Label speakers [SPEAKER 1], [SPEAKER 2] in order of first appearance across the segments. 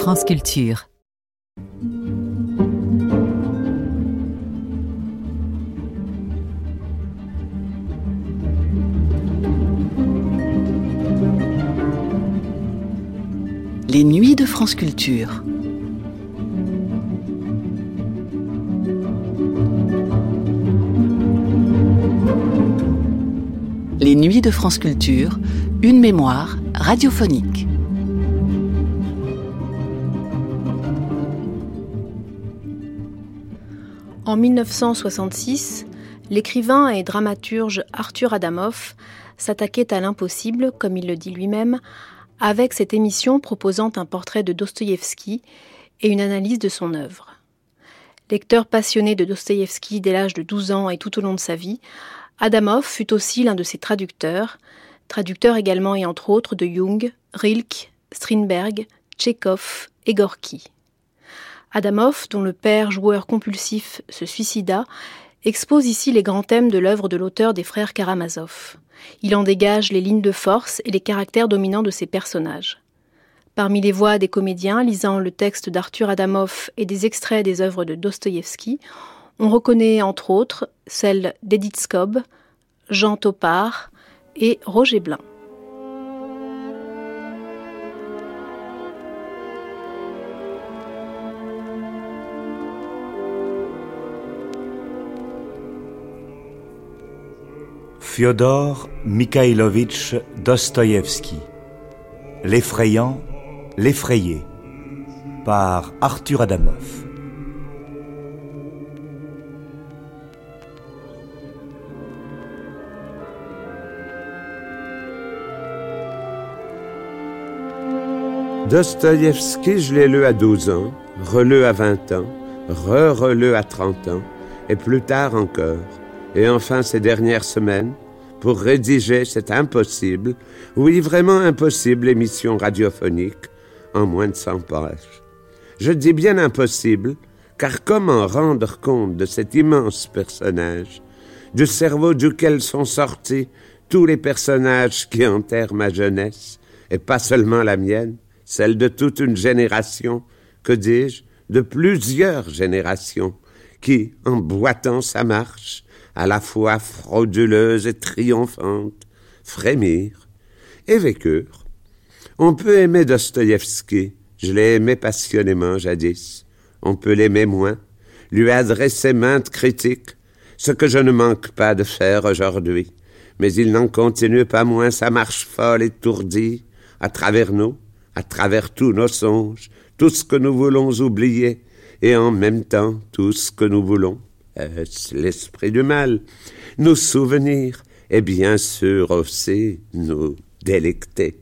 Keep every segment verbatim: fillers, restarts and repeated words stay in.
[SPEAKER 1] France Culture.
[SPEAKER 2] Les nuits de France Culture. Les nuits de France Culture, une mémoire radiophonique.
[SPEAKER 3] En mille neuf cent soixante-six, l'écrivain et dramaturge Arthur Adamoff s'attaquait à l'impossible, comme il le dit lui-même, avec cette émission proposant un portrait de Dostoïevski et une analyse de son œuvre. Lecteur passionné de Dostoïevski dès l'âge de douze ans et tout au long de sa vie, Adamoff fut aussi l'un de ses traducteurs, traducteur également et entre autres de Jung, Rilke, Strindberg, Tchekhov et Gorky. Adamoff, dont le père joueur compulsif se suicida, expose ici les grands thèmes de l'œuvre de l'auteur des frères Karamazov. Il en dégage les lignes de force et les caractères dominants de ses personnages. Parmi les voix des comédiens lisant le texte d'Arthur Adamoff et des extraits des œuvres de Dostoïevski, on reconnaît entre autres celles d'Edith Scobb, Jean Topard et Roger Blin.
[SPEAKER 4] Fyodor Mikhailovitch Dostoïevski, L'effrayant, l'effrayé, par Arthur Adamoff.
[SPEAKER 5] Dostoïevski, je l'ai lu à douze ans, relu à vingt ans, re-relu à trente ans, et plus tard encore. Et enfin ces dernières semaines, pour rédiger cet impossible, oui vraiment impossible émission radiophonique en moins de cent pages. Je dis bien impossible, car comment rendre compte de cet immense personnage, du cerveau duquel sont sortis tous les personnages qui enterrent ma jeunesse, et pas seulement la mienne, celle de toute une génération, que dis-je, de plusieurs générations, qui, en boitant sa marche, à la fois frauduleuse et triomphante, frémirent et vécurent. On peut aimer Dostoïevski, je l'ai aimé passionnément jadis, on peut l'aimer moins, lui adresser maintes critiques, ce que je ne manque pas de faire aujourd'hui, mais il n'en continue pas moins sa marche folle étourdie, à travers nous, à travers tous nos songes, tout ce que nous voulons oublier, et en même temps tout ce que nous voulons. Est-ce l'esprit du mal, nous souvenir et bien sûr aussi nous délecter.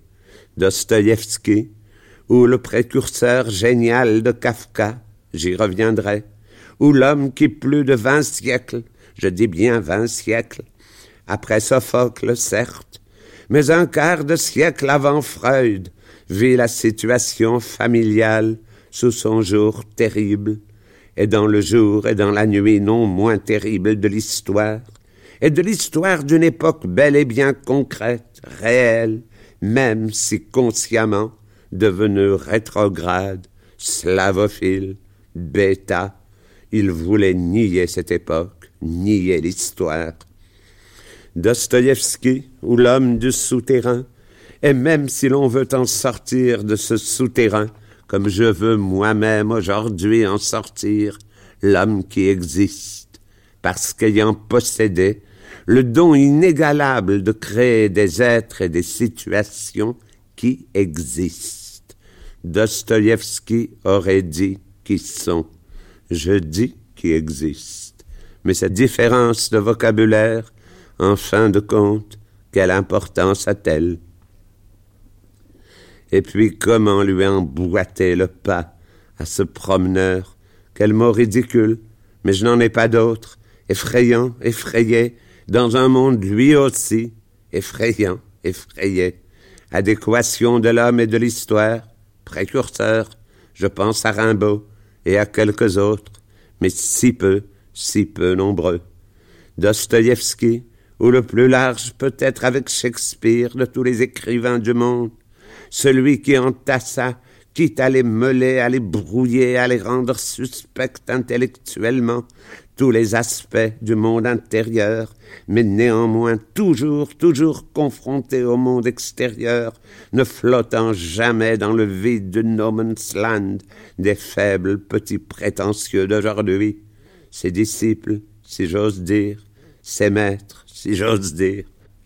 [SPEAKER 5] Dostoïevski, ou le précurseur génial de Kafka, j'y reviendrai, ou l'homme qui plus de vingt siècles, je dis bien vingt siècles, après Sophocle certes, mais un quart de siècle avant Freud, vit la situation familiale sous son jour terrible, et dans le jour et dans la nuit non moins terrible de l'histoire, et de l'histoire d'une époque bel et bien concrète, réelle, même si consciemment devenue rétrograde, slavophile, bêta, il voulait nier cette époque, nier l'histoire. Dostoïevski, ou l'homme du souterrain, et même si l'on veut en sortir de ce souterrain, comme je veux moi-même aujourd'hui en sortir, l'homme qui existe, parce qu'ayant possédé le don inégalable de créer des êtres et des situations qui existent. Dostoïevski aurait dit qui sont, je dis qui existent, mais cette différence de vocabulaire, en fin de compte, quelle importance a-t-elle? Et puis comment lui emboîter le pas à ce promeneur? Quel mot ridicule, mais je n'en ai pas d'autre. Effrayant, effrayé, dans un monde lui aussi, effrayant, effrayé. Adéquation de l'homme et de l'histoire, précurseur, je pense à Rimbaud et à quelques autres, mais si peu, si peu nombreux. Dostoïevski, ou le plus large peut-être avec Shakespeare de tous les écrivains du monde, celui qui entassa quitte à les meuler, à les brouiller, à les rendre suspects intellectuellement, tous les aspects du monde intérieur, mais néanmoins toujours, toujours confrontés au monde extérieur, ne flottant jamais dans le vide du no man's land des faibles petits prétentieux d'aujourd'hui, ses disciples, si j'ose dire, ses maîtres, si j'ose dire.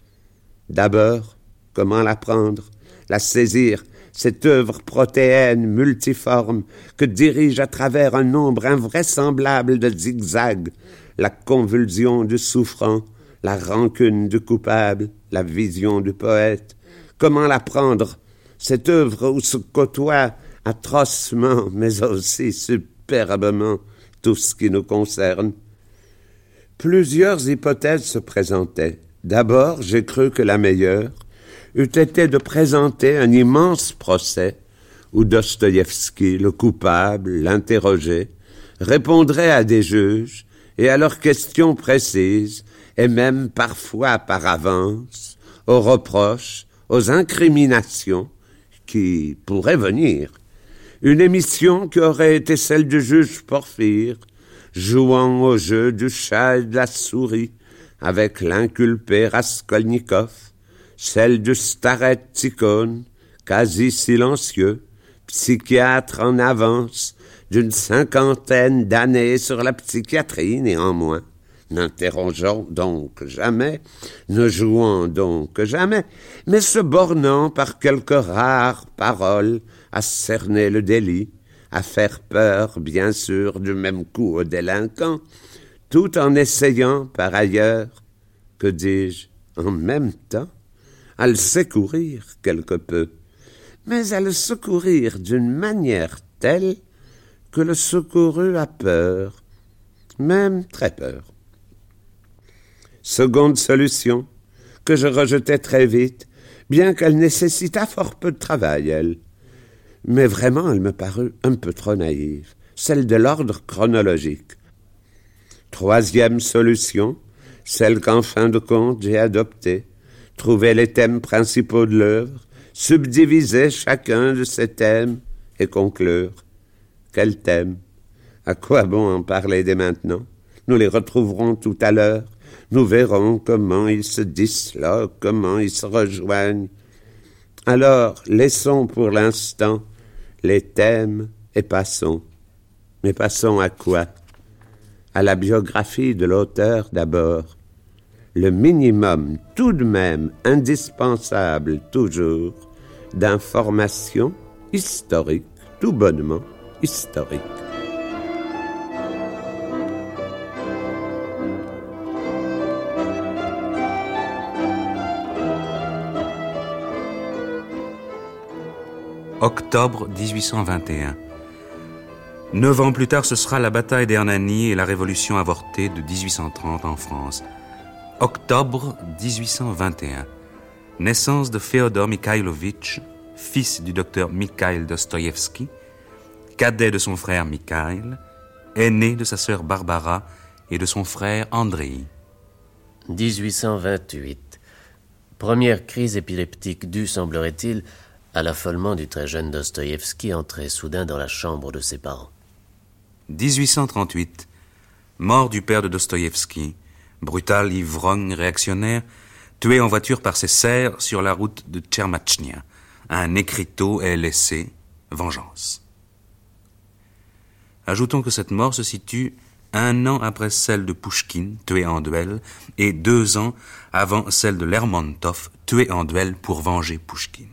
[SPEAKER 5] D'abord, comment l'apprendre, la saisir, cette œuvre protéenne multiforme que dirige à travers un nombre invraisemblable de zigzags, la convulsion du souffrant, la rancune du coupable, la vision du poète. Comment l'apprendre, cette œuvre où se côtoie atrocement, mais aussi superbement, tout ce qui nous concerne? Plusieurs hypothèses se présentaient. D'abord, j'ai cru que la meilleure eût été de présenter un immense procès où Dostoïevski, le coupable, l'interrogé, répondrait à des juges et à leurs questions précises, et même parfois par avance, aux reproches, aux incriminations qui pourraient venir. Une émission qui aurait été celle du juge Porphyre, jouant au jeu du chat et de la souris avec l'inculpé Raskolnikov, celle du starette Tikhon, quasi silencieux, psychiatre en avance d'une cinquantaine d'années sur la psychiatrie néanmoins, n'interrogeant donc jamais, ne jouant donc jamais, mais se bornant par quelques rares paroles à cerner le délit, à faire peur, bien sûr, du même coup aux délinquants, tout en essayant, par ailleurs, que dis-je, en même temps, à le secourir quelque peu, mais à le secourir d'une manière telle que le secouru a peur, même très peur. Seconde solution, que je rejetais très vite, bien qu'elle nécessitât fort peu de travail, elle. Mais vraiment, elle me parut un peu trop naïve, celle de l'ordre chronologique. Troisième solution, celle qu'en fin de compte j'ai adoptée, trouver les thèmes principaux de l'œuvre, subdiviser chacun de ces thèmes et conclure. Quel thème? À quoi bon en parler dès maintenant? Nous les retrouverons tout à l'heure. Nous verrons comment ils se disloquent, comment ils se rejoignent. Alors, laissons pour l'instant les thèmes et passons. Mais passons à quoi? À la biographie de l'auteur d'abord. Le minimum, tout de même indispensable toujours, d'informations historiques, tout bonnement historiques.
[SPEAKER 1] Octobre dix-huit cent vingt et un. Neuf ans plus tard, ce sera la bataille d'Hernani et la révolution avortée de dix-huit cent trente en France. Octobre dix-huit cent vingt et un. Naissance de Féodor Mikhailovitch, fils du docteur Mikhail Dostoïevski, cadet de son frère Mikhail, aîné de sa sœur Barbara et de son frère Andrei.
[SPEAKER 6] dix-huit cent vingt-huit. Première crise épileptique due, semblerait-il, à l'affolement du très jeune Dostoïevski entré soudain dans la chambre de ses parents.
[SPEAKER 1] dix-huit cent trente-huit. Mort du père de Dostoïevski, brutal ivrogne réactionnaire, tué en voiture par ses serfs sur la route de Tchermatchnia. Un écriteau est laissé, vengeance. Ajoutons que cette mort se situe un an après celle de Pouchkine, tué en duel, et deux ans avant celle de Lermontov, tué en duel pour venger Pouchkine.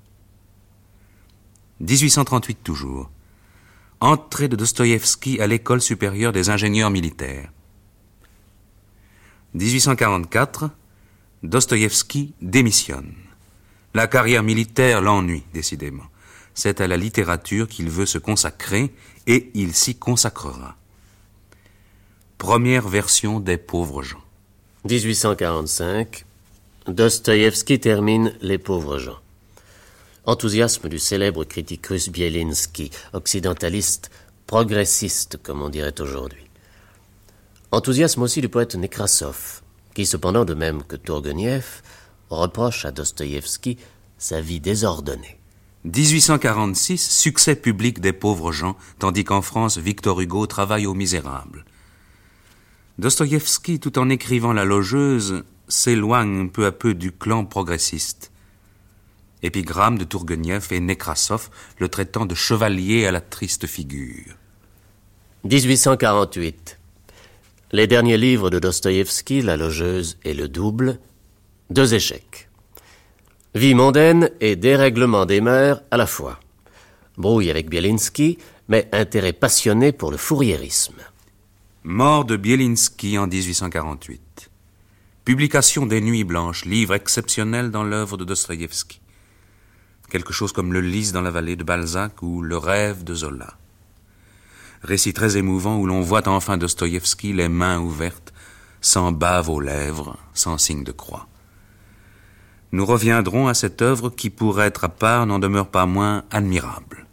[SPEAKER 1] dix-huit cent trente-huit toujours. Entrée de Dostoïevski à l'école supérieure des ingénieurs militaires. dix-huit cent quarante-quatre, Dostoïevski démissionne. La carrière militaire l'ennuie, décidément. C'est à la littérature qu'il veut se consacrer et il s'y consacrera. Première version des Pauvres gens.
[SPEAKER 6] dix-huit cent quarante-cinq, Dostoïevski termine Les Pauvres gens. Enthousiasme du célèbre critique russe Bielinski, occidentaliste, progressiste, comme on dirait aujourd'hui. Enthousiasme aussi du poète Nekrassov, qui, cependant, de même que Tourguenieff, reproche à Dostoïevski sa vie désordonnée.
[SPEAKER 1] dix-huit cent quarante-six, succès public des pauvres gens, tandis qu'en France, Victor Hugo travaille aux Misérables. Dostoïevski, tout en écrivant La Logeuse, s'éloigne peu à peu du clan progressiste. Épigramme de Tourguenieff et Nekrassov, le traitant de chevalier à la triste figure.
[SPEAKER 6] dix-huit cent quarante-huit. Les derniers livres de Dostoïevski, La Logeuse et Le Double, deux échecs. Vie mondaine et dérèglement des mœurs à la fois. Brouille avec Bielinsky, mais intérêt passionné pour le fourriérisme.
[SPEAKER 1] Mort de Bielinsky en dix-huit cent quarante-huit. Publication des Nuits Blanches, livre exceptionnel dans l'œuvre de Dostoïevski. Quelque chose comme Le Lys dans la vallée de Balzac ou Le Rêve de Zola. Récit très émouvant où l'on voit enfin Dostoïevski les mains ouvertes, sans bave aux lèvres, sans signe de croix. Nous reviendrons à cette œuvre qui, pour être à part, n'en demeure pas moins admirable.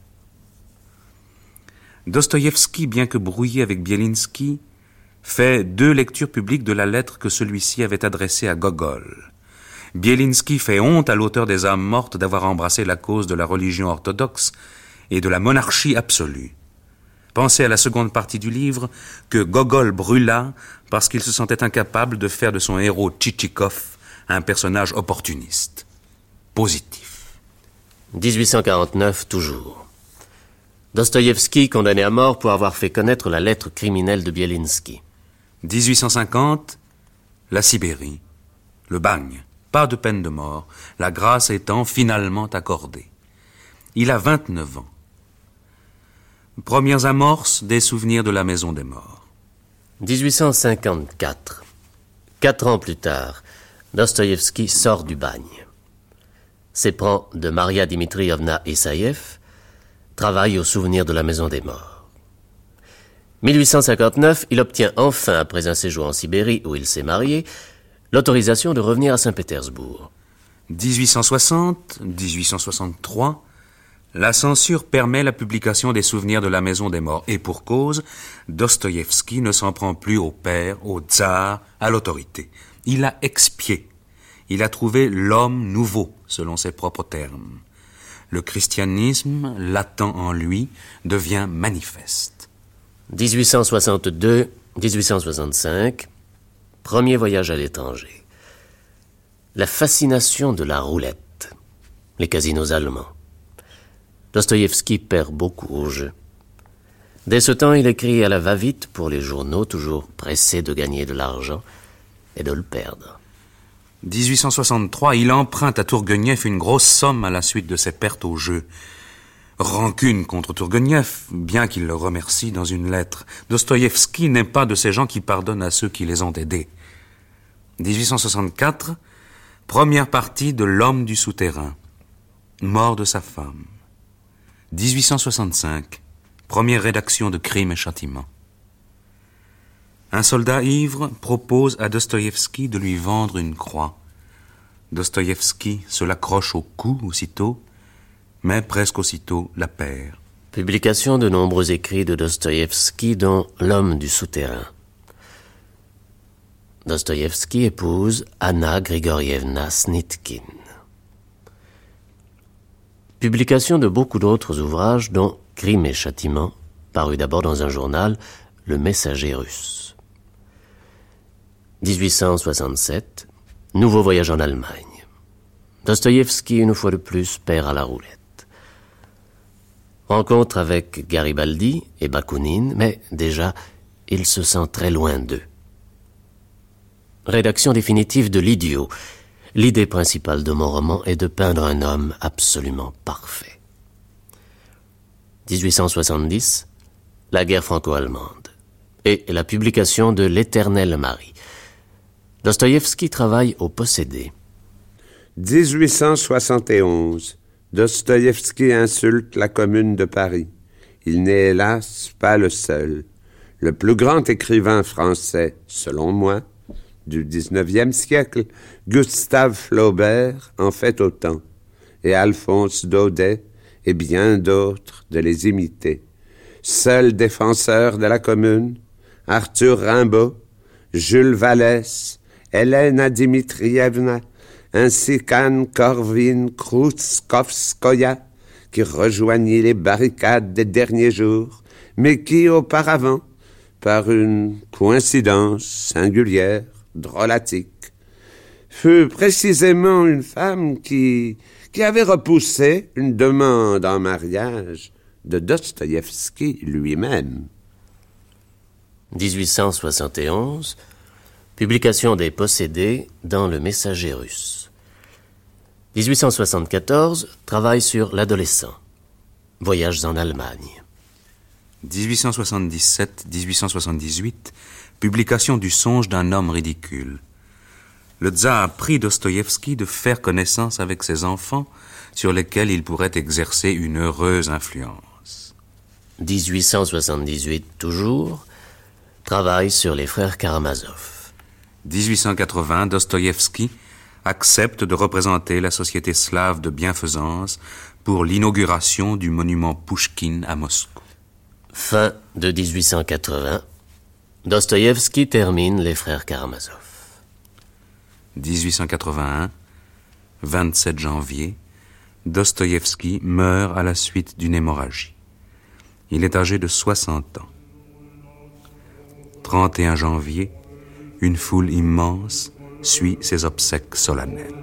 [SPEAKER 1] Dostoïevski, bien que brouillé avec Bielinsky, fait deux lectures publiques de la lettre que celui-ci avait adressée à Gogol. Bielinsky fait honte à l'auteur des âmes mortes d'avoir embrassé la cause de la religion orthodoxe et de la monarchie absolue. Pensez à la seconde partie du livre que Gogol brûla parce qu'il se sentait incapable de faire de son héros Tchitchikov un personnage opportuniste, positif.
[SPEAKER 6] dix-huit cent quarante-neuf, toujours. Dostoïevski condamné à mort pour avoir fait connaître la lettre criminelle de Bielinsky.
[SPEAKER 1] dix-huit cent cinquante, la Sibérie, le bagne. Pas de peine de mort, la grâce étant finalement accordée. Il a vingt-neuf ans. Premières amorces des souvenirs de la maison des morts.
[SPEAKER 6] dix-huit cent cinquante-quatre. Quatre ans plus tard, Dostoïevski sort du bagne. S'éprend de Maria Dmitrievna Isaïev, travaille au souvenir de la maison des morts. mille huit cent cinquante-neuf, il obtient enfin, après un séjour en Sibérie où il s'est marié, l'autorisation de revenir à Saint-Pétersbourg.
[SPEAKER 1] dix-huit cent soixante, dix-huit cent soixante-trois, la censure permet la publication des souvenirs de la maison des morts. Et pour cause, Dostoïevski ne s'en prend plus au père, au tsar, à l'autorité. Il a expié. Il a trouvé l'homme nouveau, selon ses propres termes. Le christianisme, latent en lui, devient manifeste.
[SPEAKER 6] dix-huit cent soixante-deux, dix-huit cent soixante-cinq, premier voyage à l'étranger. La fascination de la roulette, les casinos allemands. Dostoïevski perd beaucoup au jeu. Dès ce temps, il écrit à la va-vite pour les journaux, toujours pressé de gagner de l'argent et de le perdre.
[SPEAKER 1] dix-huit cent soixante-trois, il emprunte à Tourguenieff une grosse somme à la suite de ses pertes au jeu. Rancune contre Tourguenieff, bien qu'il le remercie dans une lettre. Dostoïevski n'est pas de ces gens qui pardonnent à ceux qui les ont aidés. dix-huit cent soixante-quatre, première partie de L'homme du souterrain. Mort de sa femme. dix-huit cent soixante-cinq, première rédaction de Crime et Châtiment. Un soldat ivre propose à Dostoïevski de lui vendre une croix. Dostoïevski se l'accroche au cou aussitôt, mais presque aussitôt la perd.
[SPEAKER 6] Publication de nombreux écrits de Dostoïevski, dont L'homme du souterrain. Dostoïevski épouse Anna Grigorievna Snitkin. Publication de beaucoup d'autres ouvrages, dont Crime et Châtiment, paru d'abord dans un journal, Le Messager russe. dix-huit cent soixante-sept, nouveau voyage en Allemagne. Dostoïevski, une fois de plus, perd à la roulette. Rencontre avec Garibaldi et Bakounine, mais déjà, il se sent très loin d'eux. Rédaction définitive de L'Idiot. L'idée principale de mon roman est de peindre un homme absolument parfait. dix-huit cent soixante-dix, la guerre franco-allemande et la publication de L'Éternel Mari. Dostoïevski travaille au Possédé.
[SPEAKER 5] dix-huit cent soixante et onze, Dostoïevski insulte la Commune de Paris. Il n'est hélas pas le seul. Le plus grand écrivain français, selon moi, du dix-neuvième siècle, Gustave Flaubert en fait autant, et Alphonse Daudet et bien d'autres de les imiter. Seul défenseur de la Commune, Arthur Rimbaud, Jules Vallès, Helena Dmitrievna, ainsi qu'Anne Corvine Krutkovskoya, qui rejoignit les barricades des derniers jours, mais qui, auparavant, par une coïncidence singulière, drôlatique, fut précisément une femme qui, qui avait repoussé une demande en mariage de Dostoïevski lui-même.
[SPEAKER 6] dix-huit cent soixante et onze, publication des Possédés dans le Messager russe. dix-huit cent soixante-quatorze, travail sur l'adolescent. Voyages en Allemagne.
[SPEAKER 1] dix-huit cent soixante-dix-sept à dix-huit cent soixante-dix-huit, publication du Songe d'un homme ridicule. Le tsar prie Dostoïevski de faire connaissance avec ses enfants sur lesquels il pourrait exercer une heureuse influence.
[SPEAKER 6] dix-huit cent soixante-dix-huit, toujours, travail sur les frères Karamazov.
[SPEAKER 1] dix-huit cent quatre-vingts, Dostoïevski accepte de représenter la société slave de bienfaisance pour l'inauguration du monument Pouchkine à Moscou.
[SPEAKER 6] Fin de dix-huit cent quatre-vingts, Dostoïevski termine les frères Karamazov.
[SPEAKER 1] dix-huit cent quatre-vingt-un, vingt-sept janvier, Dostoïevski meurt à la suite d'une hémorragie. Il est âgé de soixante ans. trente et un janvier, une foule immense suit ses obsèques solennelles.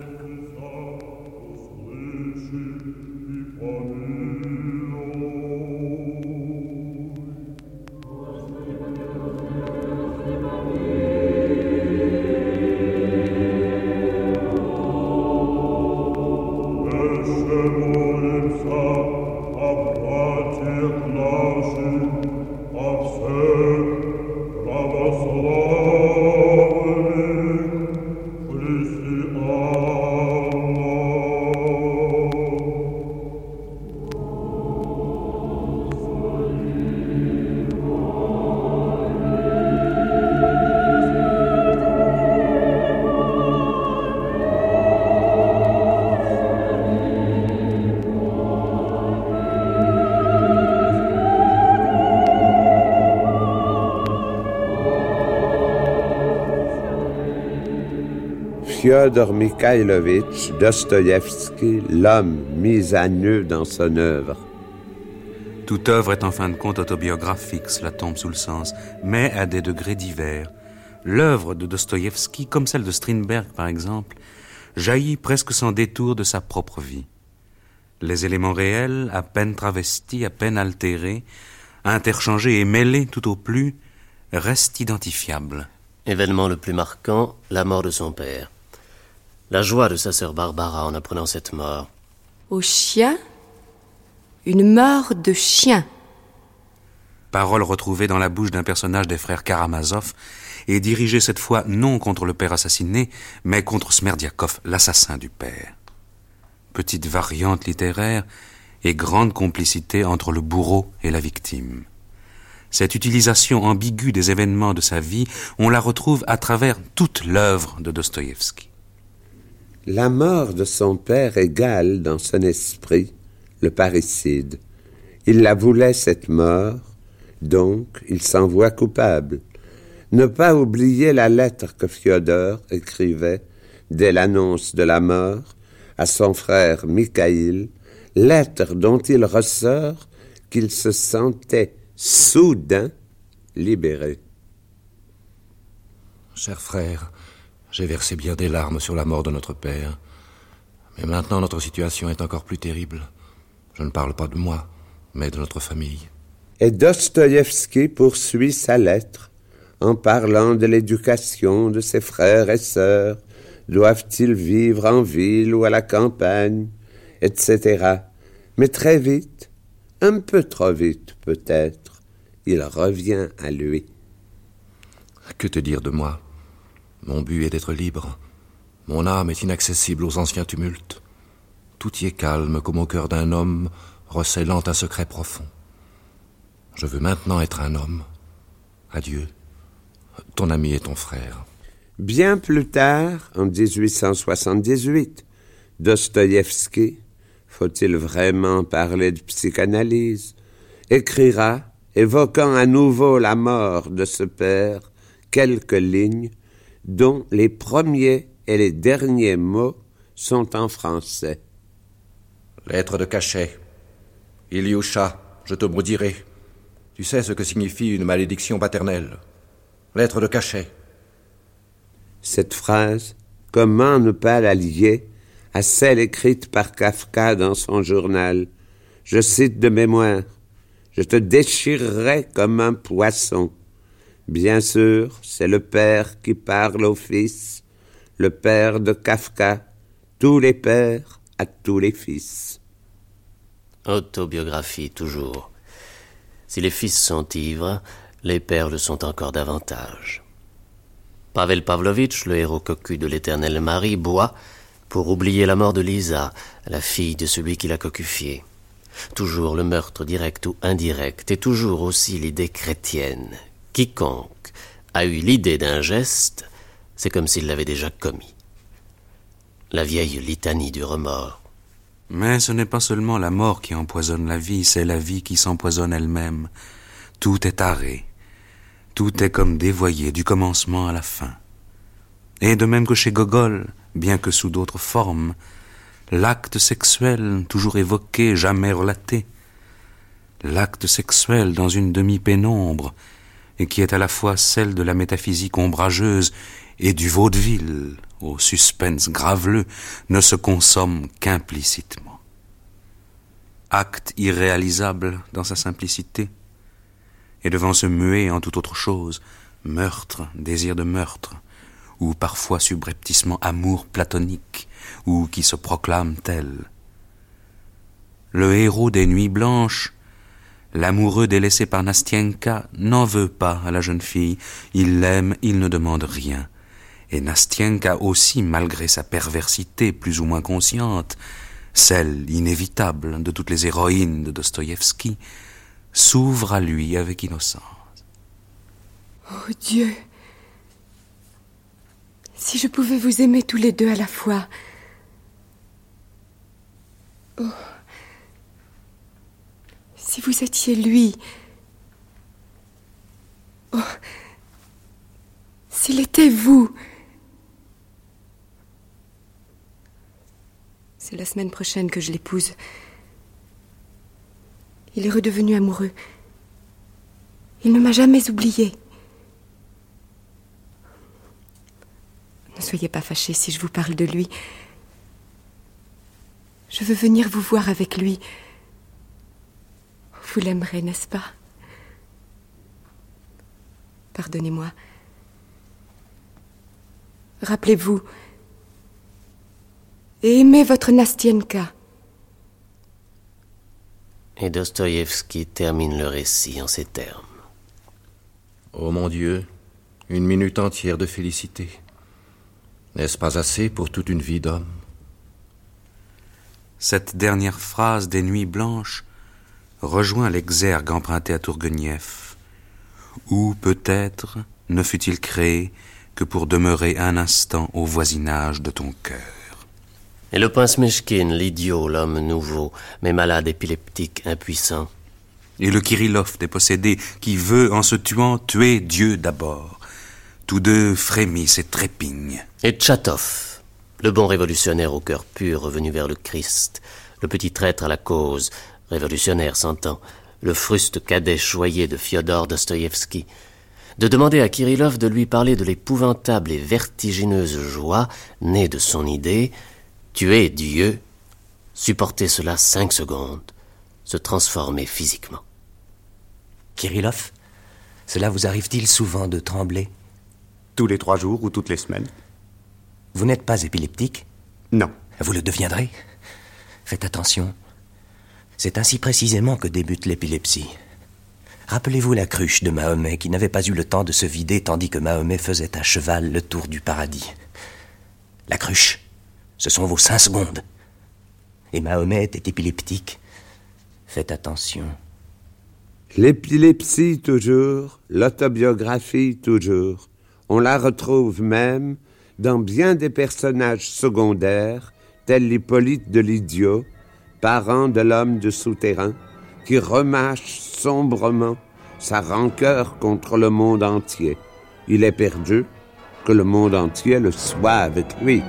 [SPEAKER 5] Fyodor Mikhailovitch Dostoïevski, l'homme mis à nu dans son œuvre.
[SPEAKER 1] Toute œuvre est en fin de compte autobiographique, cela tombe sous le sens, mais à des degrés divers. L'œuvre de Dostoïevski, comme celle de Strindberg par exemple, jaillit presque sans détour de sa propre vie. Les éléments réels, à peine travestis, à peine altérés, interchangés et mêlés tout au plus, restent identifiables.
[SPEAKER 6] Événement le plus marquant, la mort de son père. La joie de sa sœur Barbara en apprenant cette mort.
[SPEAKER 7] Au chien, une mort de chien.
[SPEAKER 1] Parole retrouvée dans la bouche d'un personnage des frères Karamazov et dirigée cette fois non contre le père assassiné, mais contre Smerdiakov, l'assassin du père. Petite variante littéraire et grande complicité entre le bourreau et la victime. Cette utilisation ambiguë des événements de sa vie, on la retrouve à travers toute l'œuvre de Dostoïevski.
[SPEAKER 5] La mort de son père égale dans son esprit le parricide. Il la voulait, cette mort, donc il s'en voit coupable. Ne pas oublier la lettre que Fyodor écrivait dès l'annonce de la mort à son frère Mikhaïl, lettre dont il ressort qu'il se sentait soudain libéré.
[SPEAKER 8] Cher frère, j'ai versé bien des larmes sur la mort de notre père. Mais maintenant, notre situation est encore plus terrible. Je ne parle pas de moi, mais de notre famille.
[SPEAKER 5] Et Dostoïevski poursuit sa lettre en parlant de l'éducation de ses frères et sœurs. Doivent-ils vivre en ville ou à la campagne, et cetera. Mais très vite, un peu trop vite peut-être, il revient à lui.
[SPEAKER 8] Que te dire de moi ? Mon but est d'être libre. Mon âme est inaccessible aux anciens tumultes. Tout y est calme comme au cœur d'un homme recélant un secret profond. Je veux maintenant être un homme. Adieu, ton ami et ton frère.
[SPEAKER 5] Bien plus tard, en dix-huit cent soixante-dix-huit, Dostoïevski, faut-il vraiment parler de psychanalyse, écrira, évoquant à nouveau la mort de ce père, quelques lignes dont les premiers et les derniers mots sont en français.
[SPEAKER 8] Lettre de cachet. Ilyusha, je te maudirai. Tu sais ce que signifie une malédiction paternelle. Lettre de cachet.
[SPEAKER 5] Cette phrase, comment ne pas la lier à celle écrite par Kafka dans son journal? Je cite de mémoire. Je te déchirerai comme un poisson. Bien sûr, c'est le père qui parle au fils, le père de Kafka, tous les pères à tous les fils.
[SPEAKER 6] Autobiographie, toujours. Si les fils sont ivres, les pères le sont encore davantage. Pavel Pavlovitch, le héros cocu de l'Éternel Marie, boit pour oublier la mort de Lisa, la fille de celui qui l'a cocufiée. Toujours le meurtre direct ou indirect, et toujours aussi l'idée chrétienne. Quiconque a eu l'idée d'un geste, c'est comme s'il l'avait déjà commis. La vieille litanie du remords.
[SPEAKER 1] Mais ce n'est pas seulement la mort qui empoisonne la vie, c'est la vie qui s'empoisonne elle-même. Tout est arrêt. Tout est comme dévoyé du commencement à la fin. Et de même que chez Gogol, bien que sous d'autres formes, l'acte sexuel, toujours évoqué, jamais relaté, l'acte sexuel dans une demi-pénombre, et qui est à la fois celle de la métaphysique ombrageuse et du vaudeville, au suspense graveleux, ne se consomme qu'implicitement. Acte irréalisable dans sa simplicité, et devant se muer en toute autre chose, meurtre, désir de meurtre, ou parfois subrepticement amour platonique, ou qui se proclame tel. Le héros des Nuits Blanches, l'amoureux délaissé par Nastienka, n'en veut pas à la jeune fille. Il l'aime, il ne demande rien. Et Nastienka aussi, malgré sa perversité plus ou moins consciente, celle inévitable de toutes les héroïnes de Dostoïevski, s'ouvre à lui avec innocence.
[SPEAKER 7] Oh Dieu! Si je pouvais vous aimer tous les deux à la fois. Oh. Si vous étiez lui. Oh. S'il était vous. C'est la semaine prochaine que je l'épouse. Il est redevenu amoureux. Il ne m'a jamais oublié. Ne soyez pas fâchés si je vous parle de lui. Je veux venir vous voir avec lui. Vous l'aimerez, n'est-ce pas? Pardonnez-moi. Rappelez-vous. Et aimez votre Nastienka.
[SPEAKER 6] Et Dostoïevski termine le récit en ces termes.
[SPEAKER 8] Oh mon Dieu, une minute entière de félicité. N'est-ce pas assez pour toute une vie d'homme?
[SPEAKER 1] Cette dernière phrase des Nuits Blanches rejoint l'exergue emprunté à Tourguenieff. Ou peut-être ne fut-il créé que pour demeurer un instant au voisinage de ton cœur.
[SPEAKER 6] Et le prince Meshkin, l'idiot, l'homme nouveau, mais malade, épileptique, impuissant.
[SPEAKER 1] Et le Kirillov dépossédé, qui veut, en se tuant, tuer Dieu d'abord. Tous deux frémissent et trépignent.
[SPEAKER 6] Et Tchatov, le bon révolutionnaire au cœur pur, revenu vers le Christ, le petit traître à la cause, révolutionnaire s'entend, le fruste cadet choyé de Fyodor Dostoïevski, de demander à Kirillov de lui parler de l'épouvantable et vertigineuse joie née de son idée. Tuer Dieu, supporter cela cinq secondes, se transformer physiquement.
[SPEAKER 9] Kirillov, cela vous arrive-t-il souvent de trembler?
[SPEAKER 10] Tous les trois jours ou toutes les semaines.
[SPEAKER 9] Vous n'êtes pas épileptique?
[SPEAKER 10] Non.
[SPEAKER 9] Vous le deviendrez. Faites attention. C'est ainsi précisément que débute l'épilepsie. Rappelez-vous la cruche de Mahomet qui n'avait pas eu le temps de se vider tandis que Mahomet faisait à cheval le tour du paradis. La cruche, ce sont vos cinq secondes. Et Mahomet est épileptique. Faites attention.
[SPEAKER 5] L'épilepsie toujours, l'autobiographie toujours. On la retrouve même dans bien des personnages secondaires, tels l'Hippolyte de l'idiot, parent de l'homme de souterrain, qui remâche sombrement sa rancœur contre le monde entier. Il est perdu, que le monde entier le soit avec lui.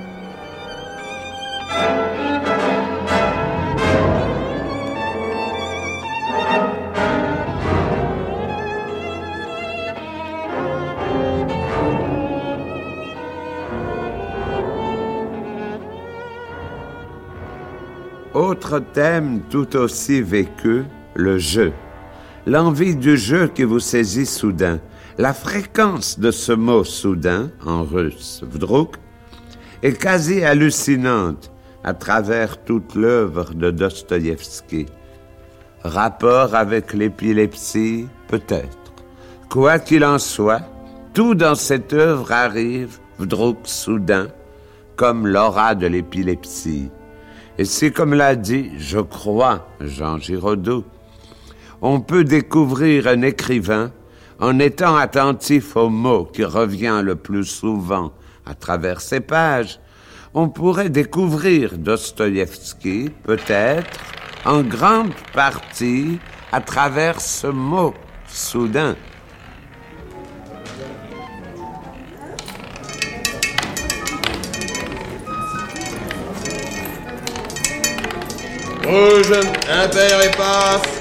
[SPEAKER 5] autre thème tout aussi vécu, le jeu. L'envie du jeu qui vous saisit soudain. La fréquence de ce mot soudain, en russe, vdruk, est quasi hallucinante à travers toute l'œuvre de Dostoïevski. Rapport avec l'épilepsie, peut-être. Quoi qu'il en soit, tout dans cette œuvre arrive, vdruk, soudain, comme l'aura de l'épilepsie. Et c'est comme l'a dit, je crois, Jean Giraudoux, on peut découvrir un écrivain en étant attentif au mot qui revient le plus souvent à travers ses pages. On pourrait découvrir Dostoïevski, peut-être, en grande partie à travers ce mot, soudain.
[SPEAKER 11] Rouge, impair et paf.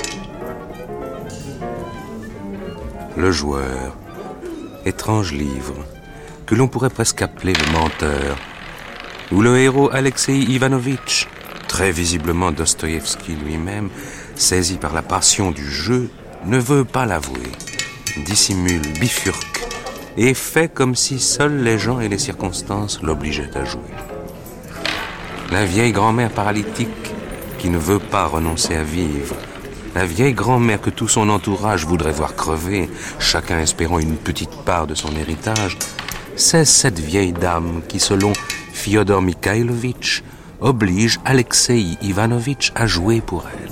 [SPEAKER 1] Le joueur, étrange livre, que l'on pourrait presque appeler le menteur, où le héros Alexei Ivanovitch, très visiblement Dostoïevski lui-même, saisi par la passion du jeu, ne veut pas l'avouer, dissimule, bifurque, et fait comme si seuls les gens et les circonstances l'obligeaient à jouer. La vieille grand-mère paralytique qui ne veut pas renoncer à vivre, la vieille grand-mère que tout son entourage voudrait voir crever, chacun espérant une petite part de son héritage, c'est cette vieille dame qui, selon Fyodor Mikhailovitch, oblige Alexei Ivanovitch à jouer pour elle.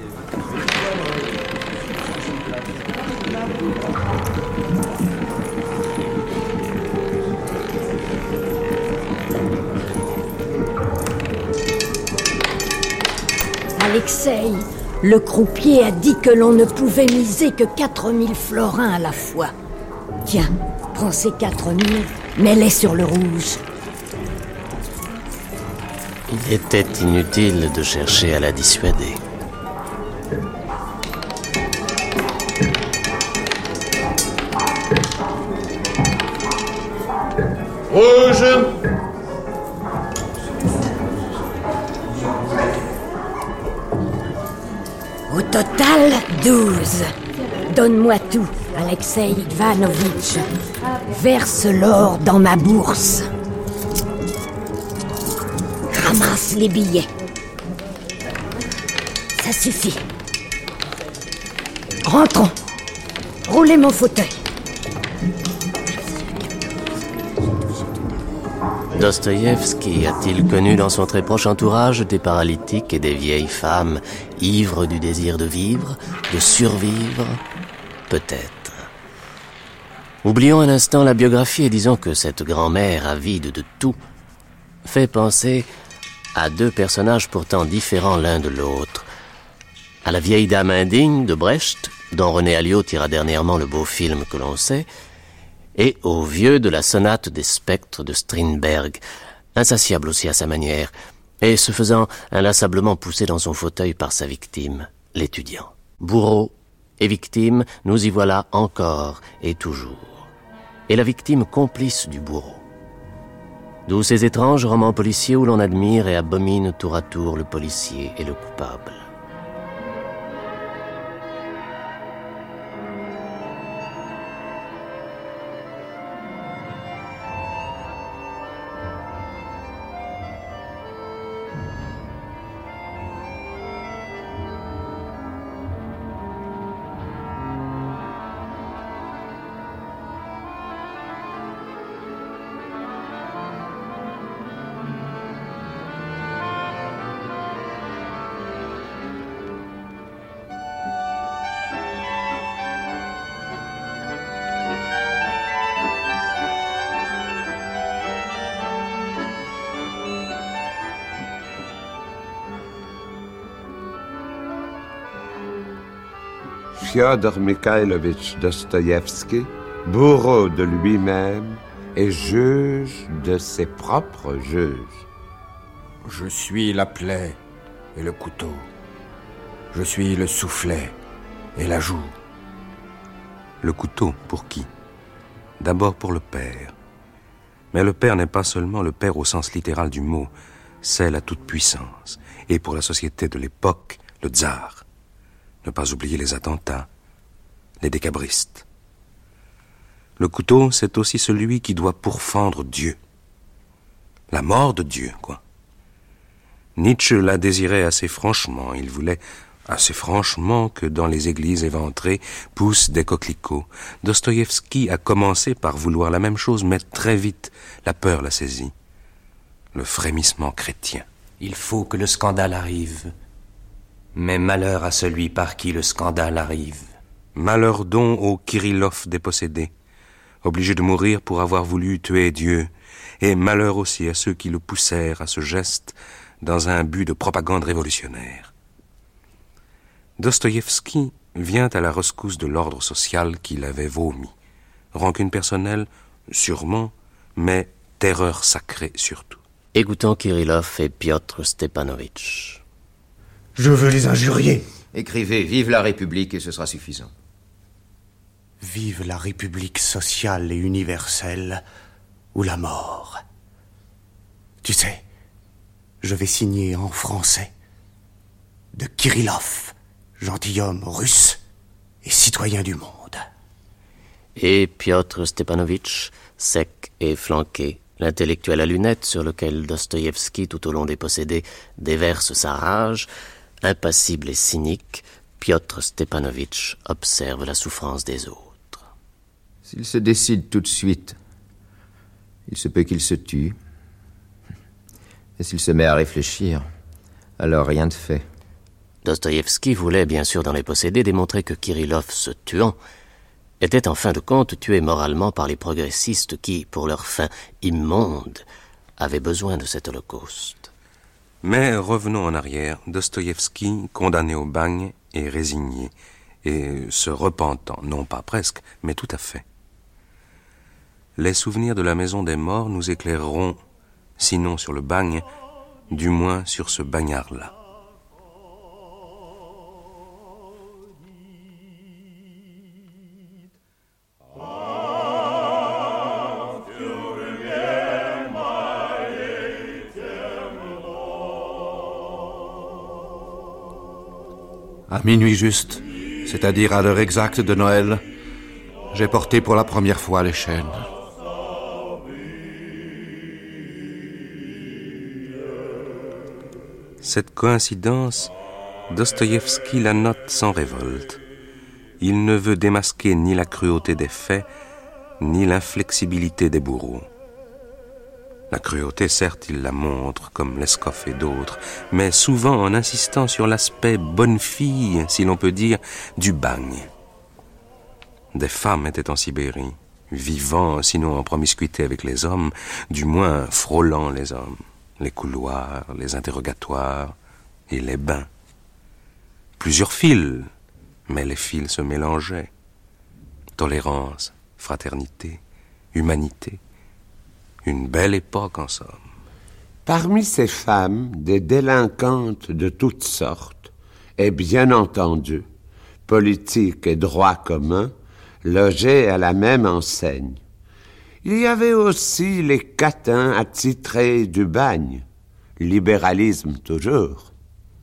[SPEAKER 12] Alexei, le croupier a dit que l'on ne pouvait miser que quatre mille florins à la fois. Tiens, prends ces quatre mille, mets-les sur le rouge.
[SPEAKER 6] Il était inutile de chercher à la dissuader.
[SPEAKER 11] Rouge.
[SPEAKER 12] Au total, douze. Donne-moi tout, Alexei Ivanovitch. Verse l'or dans ma bourse. Ramasse les billets. Ça suffit. Rentrons. Roulez mon fauteuil.
[SPEAKER 6] Dostoïevski a-t-il connu dans son très proche entourage des paralytiques et des vieilles femmes ivres du désir de vivre, de survivre? Peut-être. Oublions un instant la biographie et disons que cette grand-mère avide de tout fait penser à deux personnages pourtant différents l'un de l'autre. À la vieille dame indigne de Brecht, dont René Alliot tira dernièrement le beau film que l'on sait, et au vieux de la sonate des spectres de Strindberg, insatiable aussi à sa manière, et se faisant inlassablement pousser dans son fauteuil par sa victime, l'étudiant. Bourreau et victime, nous y voilà encore et toujours. Et la victime complice du bourreau. D'où ces étranges romans policiers où l'on admire et abomine tour à tour le policier et le coupable.
[SPEAKER 5] Fyodor Mikhailovitch Dostoïevski, bourreau de lui-même et juge de ses propres juges.
[SPEAKER 13] Je suis la plaie et le couteau. Je suis le soufflet et la joue.
[SPEAKER 1] Le couteau, pour qui? D'abord pour le père. Mais le père n'est pas seulement le père au sens littéral du mot. c'est la toute-puissance. Et pour la société de l'époque, le tsar. Ne pas oublier les attentats, les décabristes. Le couteau, c'est aussi celui qui doit pourfendre Dieu. La mort de Dieu, quoi. Nietzsche la désirait assez franchement. Il voulait assez franchement que dans les églises éventrées poussent des coquelicots. Dostoïevski a commencé par vouloir la même chose, mais très vite, la peur l'a saisi. Le frémissement chrétien.
[SPEAKER 9] Il faut que le scandale arrive. Mais malheur à celui par qui le scandale arrive.
[SPEAKER 1] Malheur donc au Kirillov dépossédé, obligé de mourir pour avoir voulu tuer Dieu, et malheur aussi à ceux qui le poussèrent à ce geste dans un but de propagande révolutionnaire. Dostoïevski vient à la rescousse de l'ordre social qu'il avait vomi. Rancune personnelle, sûrement, mais terreur sacrée surtout.
[SPEAKER 6] Écoutons Kirillov et Piotr Stepanovitch.
[SPEAKER 14] Je veux les injurier.
[SPEAKER 15] Écrivez « Vive la République » et ce sera suffisant.
[SPEAKER 14] Vive la République sociale et universelle ou la mort. Tu sais, je vais signer en français de Kirillov, gentilhomme russe et citoyen du monde.
[SPEAKER 6] Et Piotr Stepanovitch, sec et flanqué, l'intellectuel à lunettes sur lequel Dostoïevski, tout au long des possédés, déverse sa rage, impassible et cynique, Piotr Stepanovitch observe la souffrance des autres.
[SPEAKER 15] S'il se décide tout de suite, il se peut qu'il se tue. Et s'il se met à réfléchir, alors rien de fait.
[SPEAKER 6] Dostoïevski voulait, bien sûr, dans les possédés, démontrer que Kirillov, se tuant, était en fin de compte tué moralement par les progressistes qui, pour leur fin immonde, avaient besoin de cet holocauste.
[SPEAKER 1] Mais revenons en arrière, Dostoïevski, condamné au bagne, est résigné, et se repentant, non pas presque, mais tout à fait. Les souvenirs de la maison des morts nous éclaireront, sinon sur le bagne, du moins sur ce bagnard-là.
[SPEAKER 8] À minuit juste, c'est-à-dire à l'heure exacte de Noël, j'ai porté pour la première fois les chaînes.
[SPEAKER 1] Cette coïncidence, Dostoïevski la note sans révolte. Il ne veut démasquer ni la cruauté des faits, ni l'inflexibilité des bourreaux. La cruauté, certes, il la montre, comme Leskov et d'autres, mais souvent en insistant sur l'aspect bonne fille, si l'on peut dire, du bagne. Des femmes étaient en Sibérie, vivant, sinon en promiscuité avec les hommes, du moins frôlant les hommes, les couloirs, les interrogatoires et les bains. Plusieurs fils, mais les fils se mélangeaient. Tolérance, fraternité, humanité. Une belle époque, en somme.
[SPEAKER 5] Parmi ces femmes, des délinquantes de toutes sortes, et bien entendu, politique et droit commun, logeaient à la même enseigne. Il y avait aussi les catins attitrés du bagne, libéralisme toujours.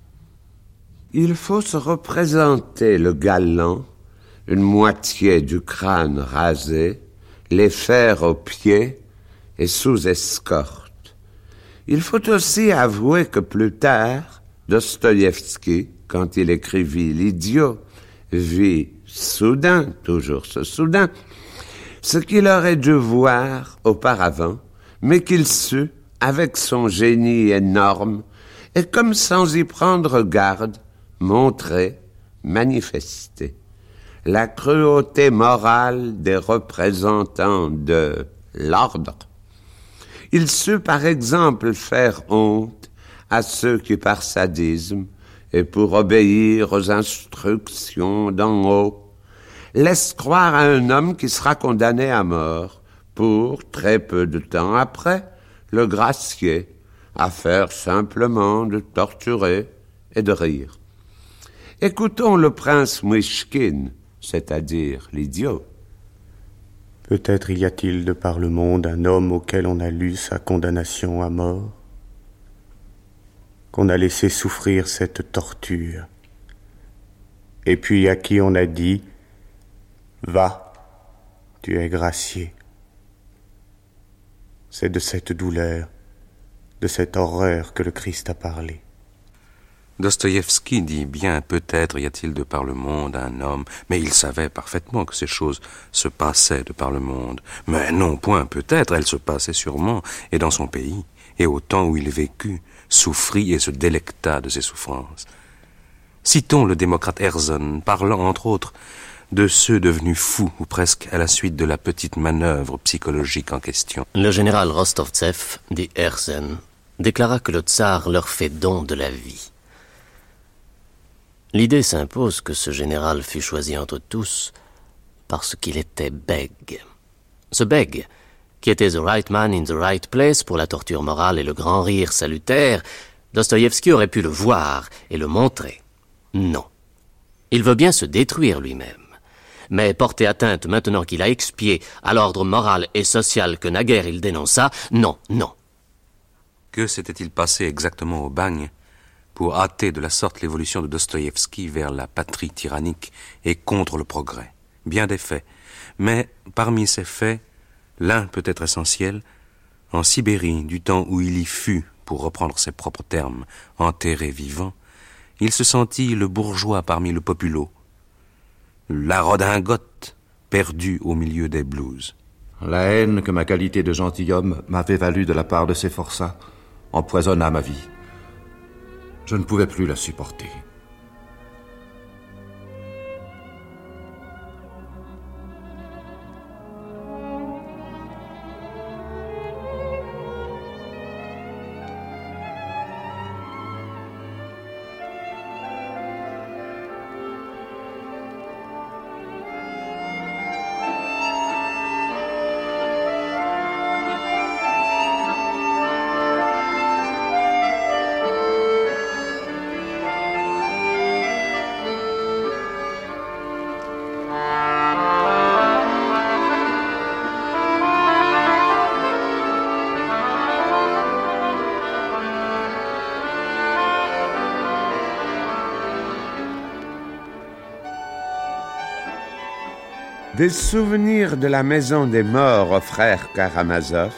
[SPEAKER 5] Il faut se représenter le galant, une moitié du crâne rasé, les fers aux pieds, et sous escorte. Il faut aussi avouer que plus tard, Dostoïevski, quand il écrivit L'Idiot, vit soudain, toujours ce soudain, ce qu'il aurait dû voir auparavant, mais qu'il sut, avec son génie énorme, et comme sans y prendre garde, montrer, manifester. La cruauté morale des représentants de l'ordre. Il sut par exemple faire honte à ceux qui par sadisme et pour obéir aux instructions d'en haut laissent croire à un homme qui sera condamné à mort pour, très peu de temps après, le gracier, à faire simplement de torturer et de rire. Écoutons le prince Myshkin, c'est-à-dire l'idiot.
[SPEAKER 16] Peut-être y a-t-il de par le monde un homme auquel on a lu sa condamnation à mort. qu'on a laissé souffrir cette torture, et puis à qui on a dit « Va, tu es gracié ». C'est de cette douleur, de cette horreur que le Christ a parlé.
[SPEAKER 1] Dostoïevski dit bien, peut-être y a-t-il de par le monde un homme, mais il savait parfaitement que ces choses se passaient de par le monde. Mais non point peut-être, elles se passaient sûrement, et dans son pays, et au temps où il vécut, souffrit et se délecta de ses souffrances. Citons le démocrate Herzen, parlant entre autres de ceux devenus fous, ou presque à la suite de la petite manœuvre psychologique en question.
[SPEAKER 6] Le général Rostovtsev, dit Herzen, déclara que le tsar leur fait don de la vie. L'idée s'impose que ce général fut choisi entre tous parce qu'il était bègue. Ce bègue, qui était the right man in the right place pour la torture morale et le grand rire salutaire, Dostoïevski aurait pu le voir et le montrer. Non. Il veut bien se détruire lui-même. Mais porter atteinte maintenant qu'il a expié à l'ordre moral et social que naguère il dénonça, non, non.
[SPEAKER 1] Que s'était-il passé exactement au bagne pour hâter de la sorte l'évolution de Dostoïevski vers la patrie tyrannique et contre le progrès? Bien des faits. Mais parmi ces faits, l'un peut être essentiel. En Sibérie, du temps où il y fut, pour reprendre ses propres termes, enterré vivant, il se sentit le bourgeois parmi le populo, la redingote perdue au milieu des blouses.
[SPEAKER 8] La haine que ma qualité de gentilhomme m'avait value de la part de ces forçats empoisonna ma vie. Je ne pouvais plus la supporter.
[SPEAKER 5] Des souvenirs de la maison des morts aux frères Karamazov,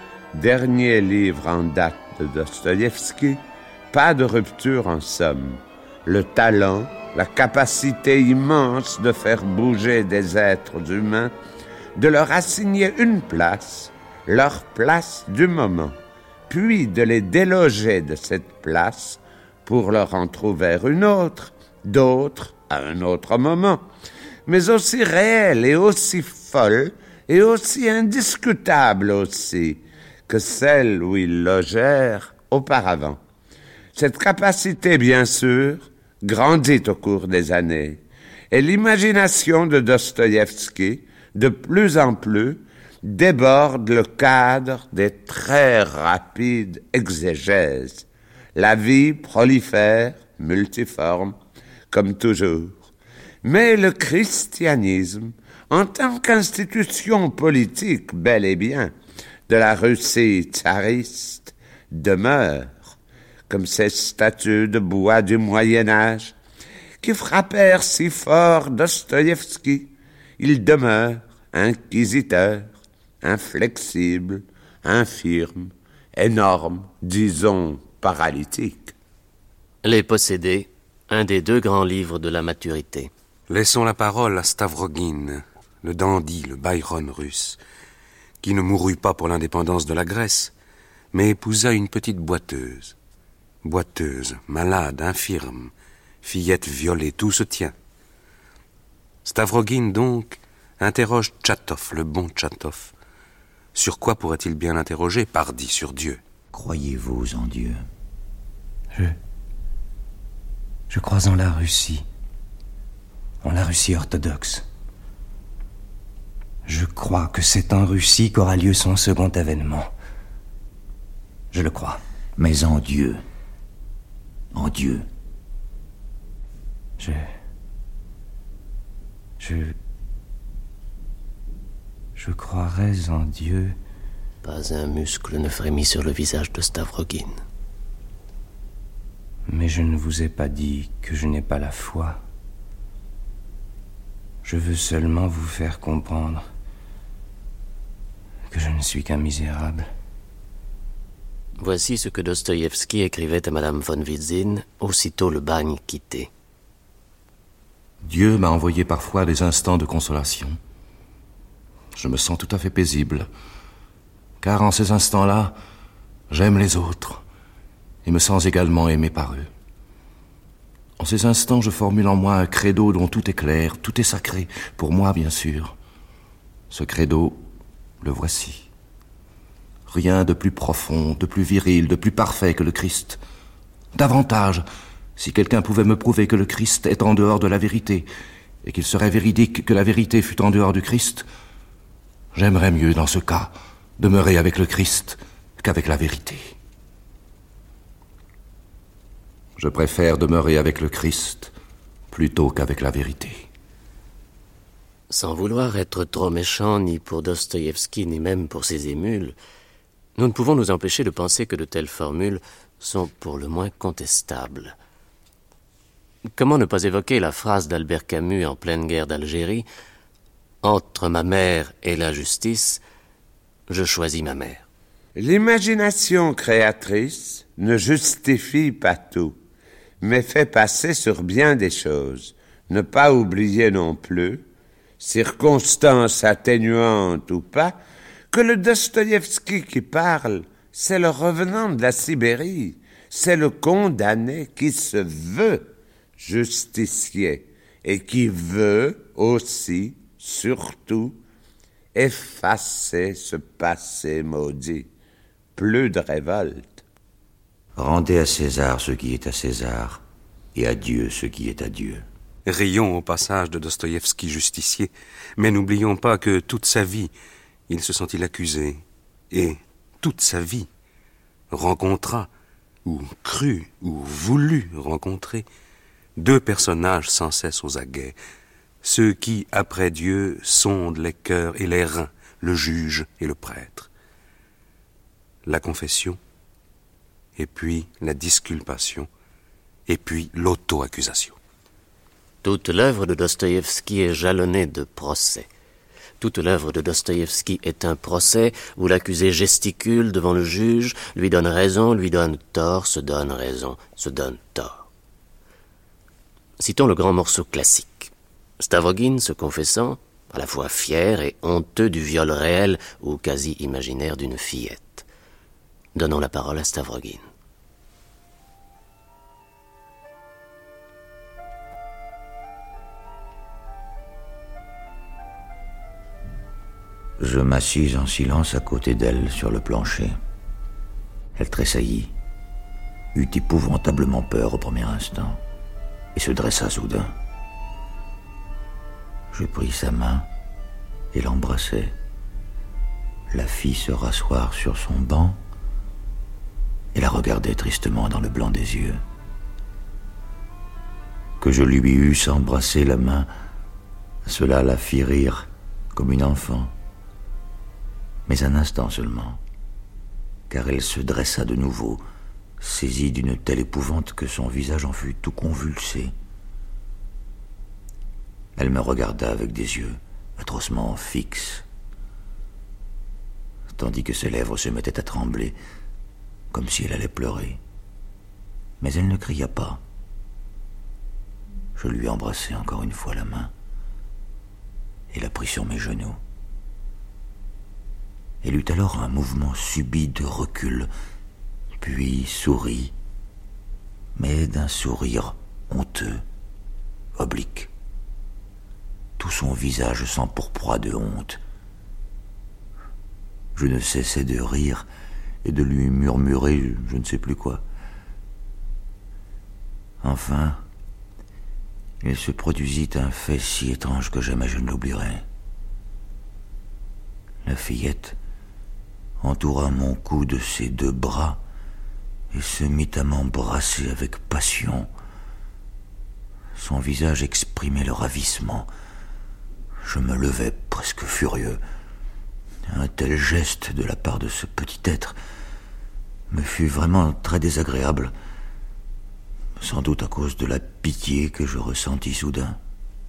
[SPEAKER 5] dernier livre en date de Dostoïevski, pas de rupture en somme. Le talent, la capacité immense de faire bouger des êtres humains, de leur assigner une place, leur place du moment, puis de les déloger de cette place pour leur en trouver une autre, d'autres à un autre moment, mais aussi réelle et aussi folle et aussi indiscutable aussi que celle où ils logèrent auparavant. Cette capacité, bien sûr, grandit au cours des années, et l'imagination de Dostoïevski, de plus en plus, déborde le cadre des très rapides exégèses. La vie prolifère, multiforme, comme toujours. Mais le christianisme, en tant qu'institution politique bel et bien de la Russie tsariste, demeure, comme ces statues de bois du Moyen-Âge, qui frappèrent si fort Dostoïevski. Il demeure inquisiteur, inflexible, infirme, énorme, disons paralytique.
[SPEAKER 6] Les possédés, un des deux grands livres de la maturité.
[SPEAKER 1] Laissons la parole à Stavrogin, le dandy, le Byron russe, qui ne mourut pas pour l'indépendance de la Grèce, mais épousa une petite boiteuse. Boiteuse, malade, infirme, fillette violée, tout se tient. Stavrogin, donc, interroge Tchatov, le bon Tchatov. Sur quoi pourrait-il bien l'interroger? Pardi, sur Dieu.
[SPEAKER 9] Croyez-vous en Dieu? Je... Je crois en la Russie. En la Russie orthodoxe. Je crois que c'est en Russie qu'aura lieu son second avènement. Je le crois.
[SPEAKER 15] Mais en Dieu. En Dieu.
[SPEAKER 9] Je... Je... Je croirais en Dieu.
[SPEAKER 6] Pas un muscle ne frémit sur le visage de Stavrogin.
[SPEAKER 9] Mais je ne vous ai pas dit que je n'ai pas la foi. Je veux seulement vous faire comprendre que je ne suis qu'un misérable.
[SPEAKER 6] Voici ce que Dostoïevski écrivait à Madame von Witzin aussitôt le bagne quitté.
[SPEAKER 8] Dieu m'a envoyé parfois des instants de consolation. Je me sens tout à fait paisible, car en ces instants-là, j'aime les autres et me sens également aimé par eux. En ces instants, je formule en moi un credo dont tout est clair, tout est sacré, pour moi bien sûr. Ce credo, le voici. Rien de plus profond, de plus viril, de plus parfait que le Christ. Davantage, si quelqu'un pouvait me prouver que le Christ est en dehors de la vérité, et qu'il serait véridique que la vérité fût en dehors du Christ, j'aimerais mieux, dans ce cas, demeurer avec le Christ qu'avec la vérité. Je préfère demeurer avec le Christ plutôt qu'avec la vérité.
[SPEAKER 6] Sans vouloir être trop méchant ni pour Dostoïevski ni même pour ses émules, nous ne pouvons nous empêcher de penser que de telles formules sont pour le moins contestables. Comment ne pas évoquer la phrase d'Albert Camus en pleine guerre d'Algérie « Entre ma mère et la justice, je choisis ma mère ».
[SPEAKER 5] L'imagination créatrice ne justifie pas tout, mais fait passer sur bien des choses. Ne pas oublier non plus, circonstance atténuante ou pas, que le Dostoïevski qui parle, c'est le revenant de la Sibérie, c'est le condamné qui se veut justicier et qui veut aussi, surtout, effacer ce passé maudit. Plus de révolte.
[SPEAKER 15] Rendez à César ce qui est à César, et à Dieu ce qui est à Dieu.
[SPEAKER 1] Rions au passage de Dostoïevski justicier, mais n'oublions pas que toute sa vie, il se sentit l'accusé, et toute sa vie rencontra, ou crut, ou voulut rencontrer, deux personnages sans cesse aux aguets, ceux qui, après Dieu, sondent les cœurs et les reins, le juge et le prêtre. La confession, et puis la disculpation, et puis l'auto-accusation.
[SPEAKER 6] Toute l'œuvre de Dostoïevski est jalonnée de procès. Toute l'œuvre de Dostoïevski est un procès où l'accusé gesticule devant le juge, lui donne raison, lui donne tort, se donne raison, se donne tort. Citons le grand morceau classique. Stavrogin se confessant, à la fois fier et honteux du viol réel ou quasi imaginaire d'une fillette. Donnons la parole à Stavrogin.
[SPEAKER 15] Je m'assis en silence à côté d'elle sur le plancher. Elle tressaillit, eut épouvantablement peur au premier instant, et se dressa soudain. Je pris sa main et l'embrassai. La fis se rasseoir sur son banc et la regardai tristement dans le blanc des yeux. Que je lui eusse embrassé la main, cela la fit rire comme une enfant. Mais un instant seulement, car elle se dressa de nouveau, saisie d'une telle épouvante que son visage en fut tout convulsé. Elle me regarda avec des yeux atrocement fixes, tandis que ses lèvres se mettaient à trembler, comme si elle allait pleurer. Mais elle ne cria pas. Je lui embrassai encore une fois la main et la pris sur mes genoux. Elle eut alors un mouvement subit de recul, puis sourit, mais d'un sourire honteux, oblique. Tout son visage s'empourpra de honte. Je ne cessais de rire et de lui murmurer je ne sais plus quoi. Enfin, il se produisit un fait si étrange que jamais je ne l'oublierai. La fillette entoura mon cou de ses deux bras et se mit à m'embrasser avec passion. Son visage exprimait le ravissement. Je me levai presque furieux. Un tel geste de la part de ce petit être me fut vraiment très désagréable. Sans doute à cause de la pitié que je ressentis soudain.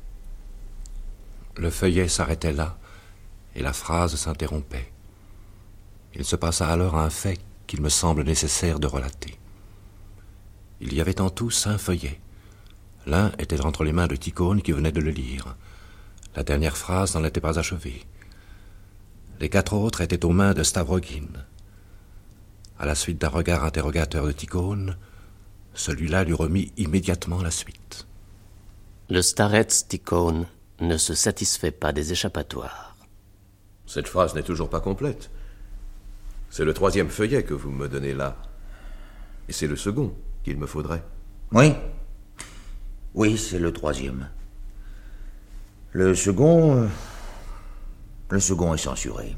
[SPEAKER 8] Le feuillet s'arrêtait là, et la phrase s'interrompait. Il se passa alors un fait qu'il me semble nécessaire de relater. Il y avait en tout cinq feuillets. L'un était entre les mains de Tikhon qui venait de le lire. La dernière phrase n'en était pas achevée. Les quatre autres étaient aux mains de Stavrogin. À la suite d'un regard interrogateur de Tikhon, celui-là lui remit immédiatement la suite.
[SPEAKER 6] Le starets Tikhon ne se satisfait pas des échappatoires.
[SPEAKER 17] Cette phrase n'est toujours pas complète. C'est le troisième feuillet que vous me donnez là. Et c'est le second qu'il me faudrait.
[SPEAKER 15] Oui. Oui, c'est le troisième. Le second... euh, Le second est censuré.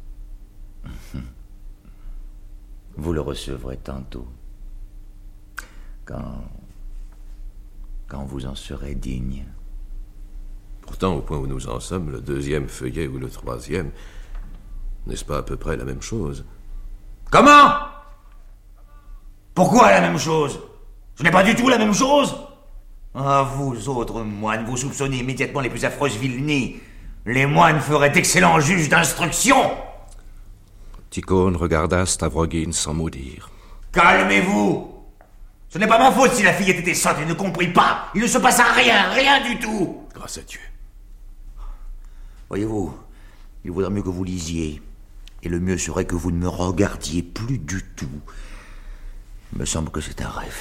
[SPEAKER 15] Vous le recevrez tantôt. Quand... Quand vous en serez digne.
[SPEAKER 17] Pourtant, au point où nous en sommes, le deuxième feuillet ou le troisième, n'est-ce pas à peu près la même chose?
[SPEAKER 15] Comment? Pourquoi la même chose? Ce n'est pas du tout la même chose. Ah, vous autres moines, vous soupçonnez immédiatement les plus affreuses vilenies. Les moines feraient d'excellents juges d'instruction.
[SPEAKER 8] Tikhon regarda Stavrogin sans mot dire.
[SPEAKER 15] Calmez-vous. Ce n'est pas ma faute si la fille était sotte et ne comprit pas. Il ne se passa rien, rien du tout.
[SPEAKER 17] Grâce à Dieu.
[SPEAKER 15] Voyez-vous, il vaudrait mieux que vous lisiez. Et le mieux serait que vous ne me regardiez plus du tout. Il me semble que c'est un rêve.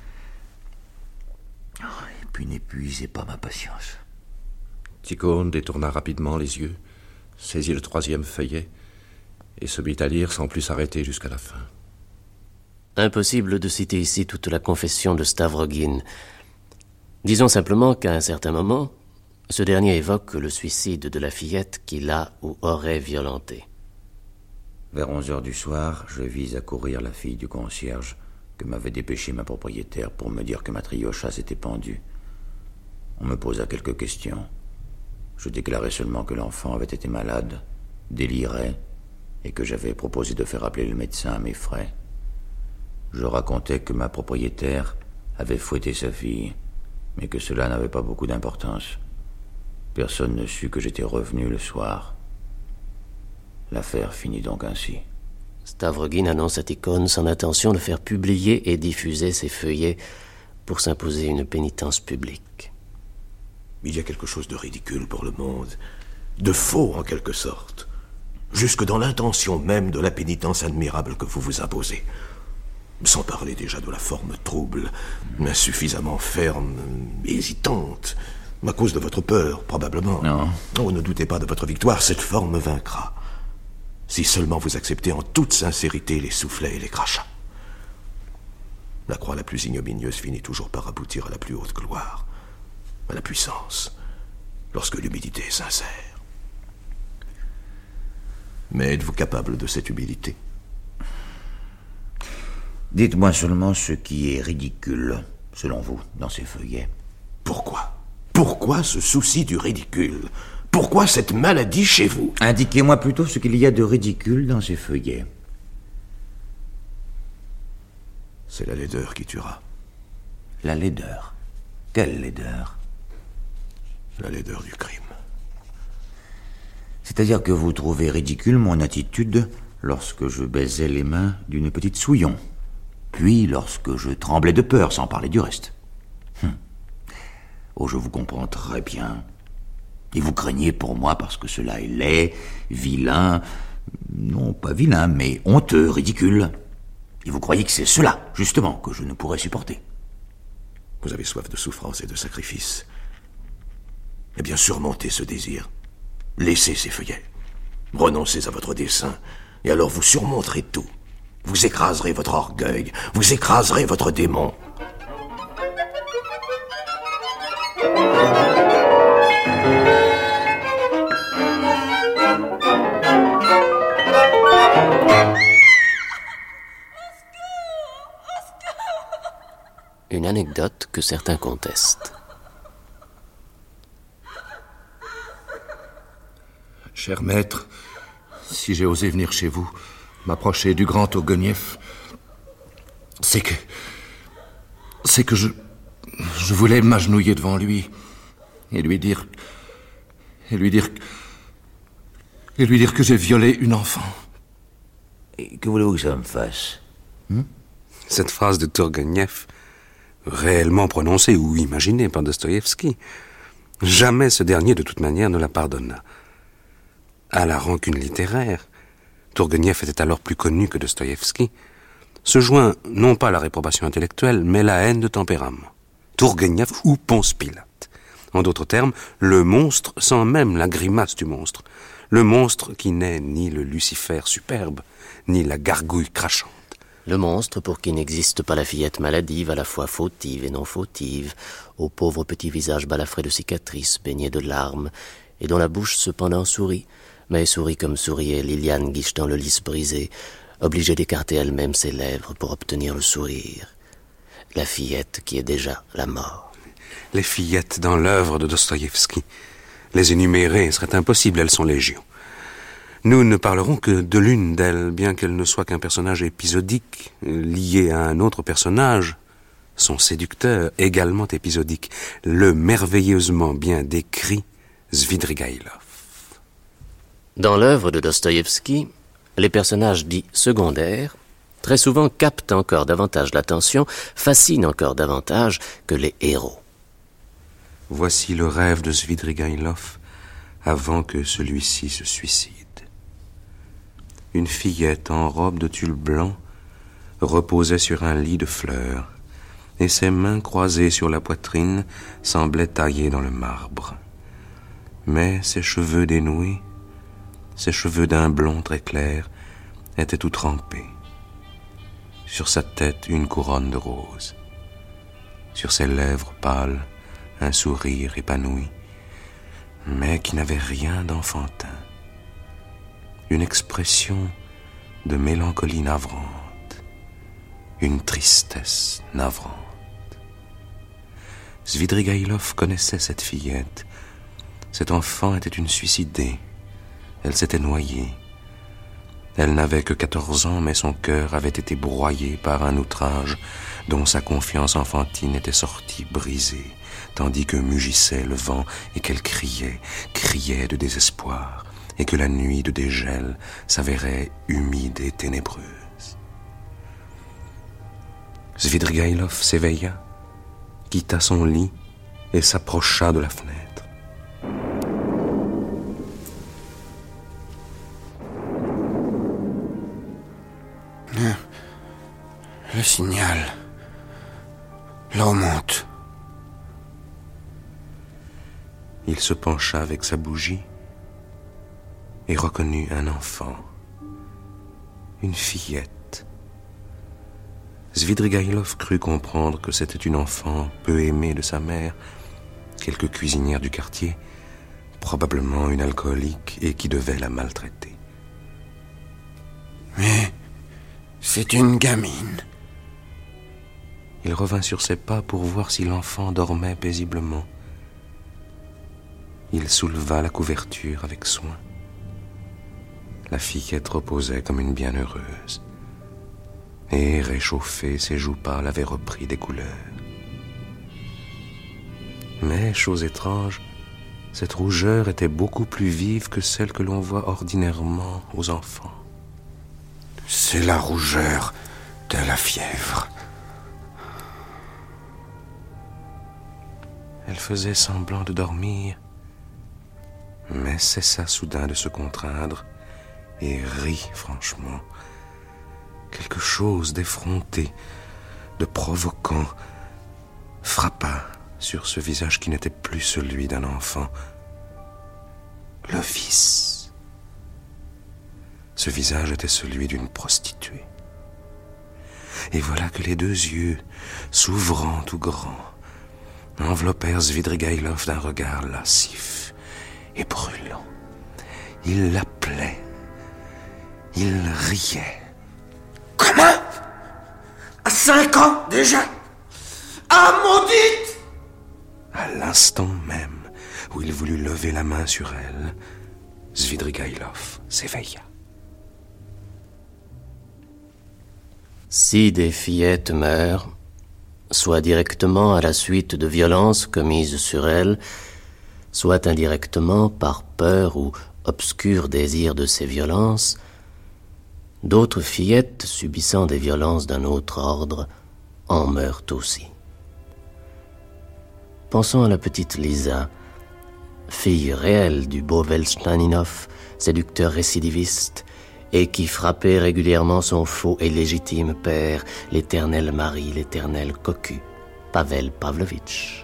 [SPEAKER 15] Et puis n'épuisez pas ma patience.
[SPEAKER 8] Tikhon détourna rapidement les yeux, saisit le troisième feuillet et se mit à lire sans plus s'arrêter jusqu'à la fin.
[SPEAKER 6] Impossible de citer ici toute la confession de Stavrogin. Disons simplement qu'à un certain moment, ce dernier évoque le suicide de la fillette qu'il a ou aurait violentée.
[SPEAKER 15] Vers onze heures du soir, je vis accourir la fille du concierge que m'avait dépêché ma propriétaire pour me dire que Matriocha s'était pendue. On me posa quelques questions. Je déclarai seulement que l'enfant avait été malade, délirait, et que j'avais proposé de faire appeler le médecin à mes frais. Je racontais que ma propriétaire avait fouetté sa fille, mais que cela n'avait pas beaucoup d'importance. Personne ne sut que j'étais revenu le soir. L'affaire finit donc ainsi.
[SPEAKER 6] Stavrogin annonce à Tikhon son intention de faire publier et diffuser ses feuillets pour s'imposer une pénitence publique.
[SPEAKER 17] Il y a quelque chose de ridicule pour le monde, de faux en quelque sorte, jusque dans l'intention même de la pénitence admirable que vous vous imposez. Sans parler déjà de la forme trouble, insuffisamment ferme, hésitante, à cause de votre peur, probablement.
[SPEAKER 15] Non.
[SPEAKER 17] Oh, ne doutez pas de votre victoire, cette forme vaincra. Si seulement vous acceptez en toute sincérité les soufflets et les crachats. La croix la plus ignominieuse finit toujours par aboutir à la plus haute gloire, à la puissance, lorsque l'humilité est sincère. Mais êtes-vous capable de cette humilité?
[SPEAKER 15] Dites-moi seulement ce qui est ridicule, selon vous, dans ces feuillets.
[SPEAKER 17] Pourquoi? Pourquoi ce souci du ridicule? Pourquoi cette maladie chez vous?
[SPEAKER 15] Indiquez-moi plutôt ce qu'il y a de ridicule dans ces feuillets.
[SPEAKER 17] C'est la laideur qui tuera.
[SPEAKER 15] La laideur? Quelle laideur?
[SPEAKER 17] La laideur du crime.
[SPEAKER 15] C'est-à-dire que vous trouvez ridicule mon attitude lorsque je baisais les mains d'une petite souillon, puis lorsque je tremblais de peur, sans parler du reste. Hum. Oh, je vous comprends très bien. Et vous craignez pour moi parce que cela est laid, vilain, non pas vilain, mais honteux, ridicule. Et vous croyez que c'est cela, justement, que je ne pourrais supporter.
[SPEAKER 17] Vous avez soif de souffrance et de sacrifice. Eh bien, surmontez ce désir. Laissez ces feuillets. Renoncez à votre dessein, et alors vous surmonterez tout. Vous écraserez votre orgueil, vous écraserez votre démon.
[SPEAKER 6] Une anecdote que certains contestent.
[SPEAKER 8] Cher maître, si j'ai osé venir chez vous, m'approcher du grand Oguenieff, c'est que... c'est que je... Je voulais m'agenouiller devant lui et lui dire... Et lui dire... Et lui dire que j'ai violé une enfant.
[SPEAKER 15] Et que voulez-vous que ça me fasse hmm?
[SPEAKER 1] Cette phrase de Tourguenieff, réellement prononcée ou imaginée par Dostoïevski, jamais ce dernier, de toute manière, ne la pardonna. À la rancune littéraire, Tourguenieff était alors plus connu que Dostoïevski, se joint non pas la réprobation intellectuelle, mais la haine de tempérament. Tourguenieff ou Ponce Pilate. En d'autres termes, le monstre sans même la grimace du monstre. Le monstre qui n'est ni le Lucifer superbe, ni la gargouille crachante.
[SPEAKER 6] Le monstre pour qui n'existe pas la fillette maladive, à la fois fautive et non fautive, au pauvre petit visage balafré de cicatrices, baigné de larmes, et dont la bouche cependant sourit, mais sourit comme souriait Liliane Guiche dans le lys brisé, obligée d'écarter elle-même ses lèvres pour obtenir le sourire. La fillette qui est déjà la mort.
[SPEAKER 1] Les fillettes dans l'œuvre de Dostoïevski. Les énumérer serait impossible, elles sont légion. Nous ne parlerons que de l'une d'elles, bien qu'elle ne soit qu'un personnage épisodique, lié à un autre personnage, son séducteur, également épisodique, le merveilleusement bien décrit Svidrigaïlov.
[SPEAKER 6] Dans l'œuvre de Dostoïevski, les personnages dits secondaires, très souvent captent encore davantage l'attention, fascinent encore davantage que les héros.
[SPEAKER 1] Voici le rêve de Svidrigaïlov avant que celui-ci se suicide. Une fillette en robe de tulle blanc reposait sur un lit de fleurs, et ses mains croisées sur la poitrine semblaient taillées dans le marbre. Mais ses cheveux dénoués, ses cheveux d'un blond très clair, étaient tout trempés. Sur sa tête, une couronne de roses. Sur ses lèvres pâles, un sourire épanoui, mais qui n'avait rien d'enfantin. Une expression de mélancolie navrante, une tristesse navrante. Svidrigaïlov connaissait cette fillette. Cet enfant était une suicidée. Elle s'était noyée. Elle n'avait que quatorze ans, mais son cœur avait été broyé par un outrage dont sa confiance enfantine était sortie brisée, tandis que mugissait le vent et qu'elle criait, criait de désespoir, et que la nuit de dégel s'avérait humide et ténébreuse. Svidrigaïlov s'éveilla, quitta son lit et s'approcha de la fenêtre.
[SPEAKER 13] Le signal. L'eau monte.
[SPEAKER 1] Il se pencha avec sa bougie et reconnut un enfant, une fillette. Svidrigaïlov crut comprendre que c'était une enfant peu aimée de sa mère, quelque cuisinière du quartier, probablement une alcoolique et qui devait la maltraiter.
[SPEAKER 13] Mais c'est une gamine.
[SPEAKER 1] Il revint sur ses pas pour voir si l'enfant dormait paisiblement. Il souleva la couverture avec soin. La fillette reposait comme une bienheureuse. Et, réchauffée, ses joues pâles avaient repris des couleurs. Mais, chose étrange, cette rougeur était beaucoup plus vive que celle que l'on voit ordinairement aux enfants.
[SPEAKER 13] C'est la rougeur de la fièvre.
[SPEAKER 1] Elle faisait semblant de dormir, mais cessa soudain de se contraindre et rit franchement. Quelque chose d'effronté, de provoquant, frappa sur ce visage qui n'était plus celui d'un enfant. Le vice. Ce visage était celui d'une prostituée. Et voilà que les deux yeux, s'ouvrant tout grands, enveloppèrent Svidrigaïlov d'un regard lascif et brûlant. Il l'appelait. Il riait.
[SPEAKER 13] Comment? À cinq ans déjà? Ah, maudite!
[SPEAKER 1] À l'instant même où il voulut lever la main sur elle, Svidrigaïlov s'éveilla.
[SPEAKER 6] Si des fillettes meurent, soit directement à la suite de violences commises sur elles, soit indirectement par peur ou obscur désir de ces violences, d'autres fillettes subissant des violences d'un autre ordre en meurent aussi. Pensons à la petite Lisa, fille réelle du beau Velstaninov, séducteur récidiviste, et qui frappait régulièrement son faux et légitime père, l'éternel mari, l'éternel cocu, Pavel Pavlovitch.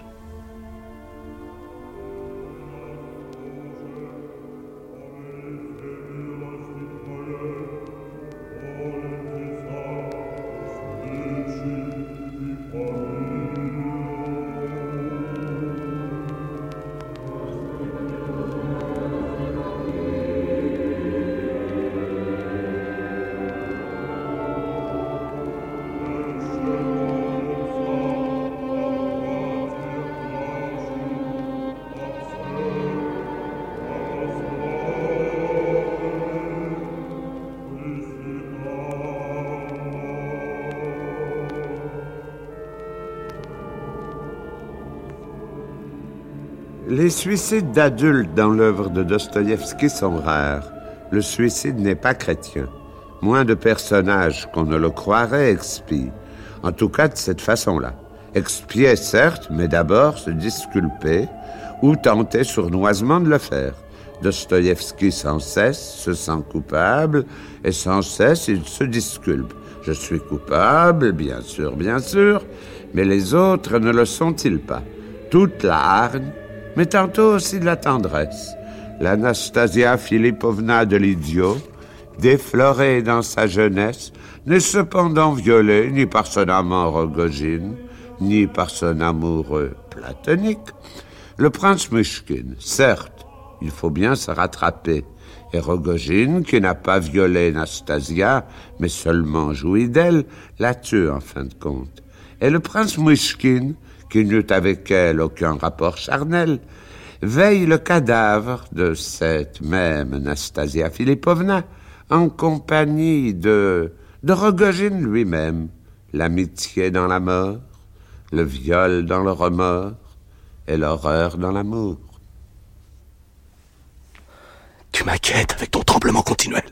[SPEAKER 5] Les suicides d'adultes dans l'œuvre de Dostoïevski sont rares. Le suicide n'est pas chrétien. Moins de personnages qu'on ne le croirait expient. En tout cas de cette façon-là. Expier, certes, mais d'abord se disculper ou tenter sournoisement de le faire. Dostoïevski sans cesse se sent coupable et sans cesse il se disculpe. Je suis coupable, bien sûr, bien sûr, mais les autres ne le sont-ils pas? Toute la hargne, mais tantôt aussi de la tendresse. L'Anastasia Philippovna de l'idiot, déflorée dans sa jeunesse, n'est cependant violée ni par son amant Rogojine, ni par son amoureux platonique. Le prince Mychkine, certes, il faut bien se rattraper, et Rogojine, qui n'a pas violé Nastasia, mais seulement joui d'elle, la tue en fin de compte. Et le prince Mychkine, qui n'eut avec elle aucun rapport charnel, veille le cadavre de cette même Nastasia Philippovna en compagnie de, de Rogojine lui-même. L'amitié dans la mort, le viol dans le remords et l'horreur dans l'amour.
[SPEAKER 14] Tu m'inquiètes avec ton tremblement continuel.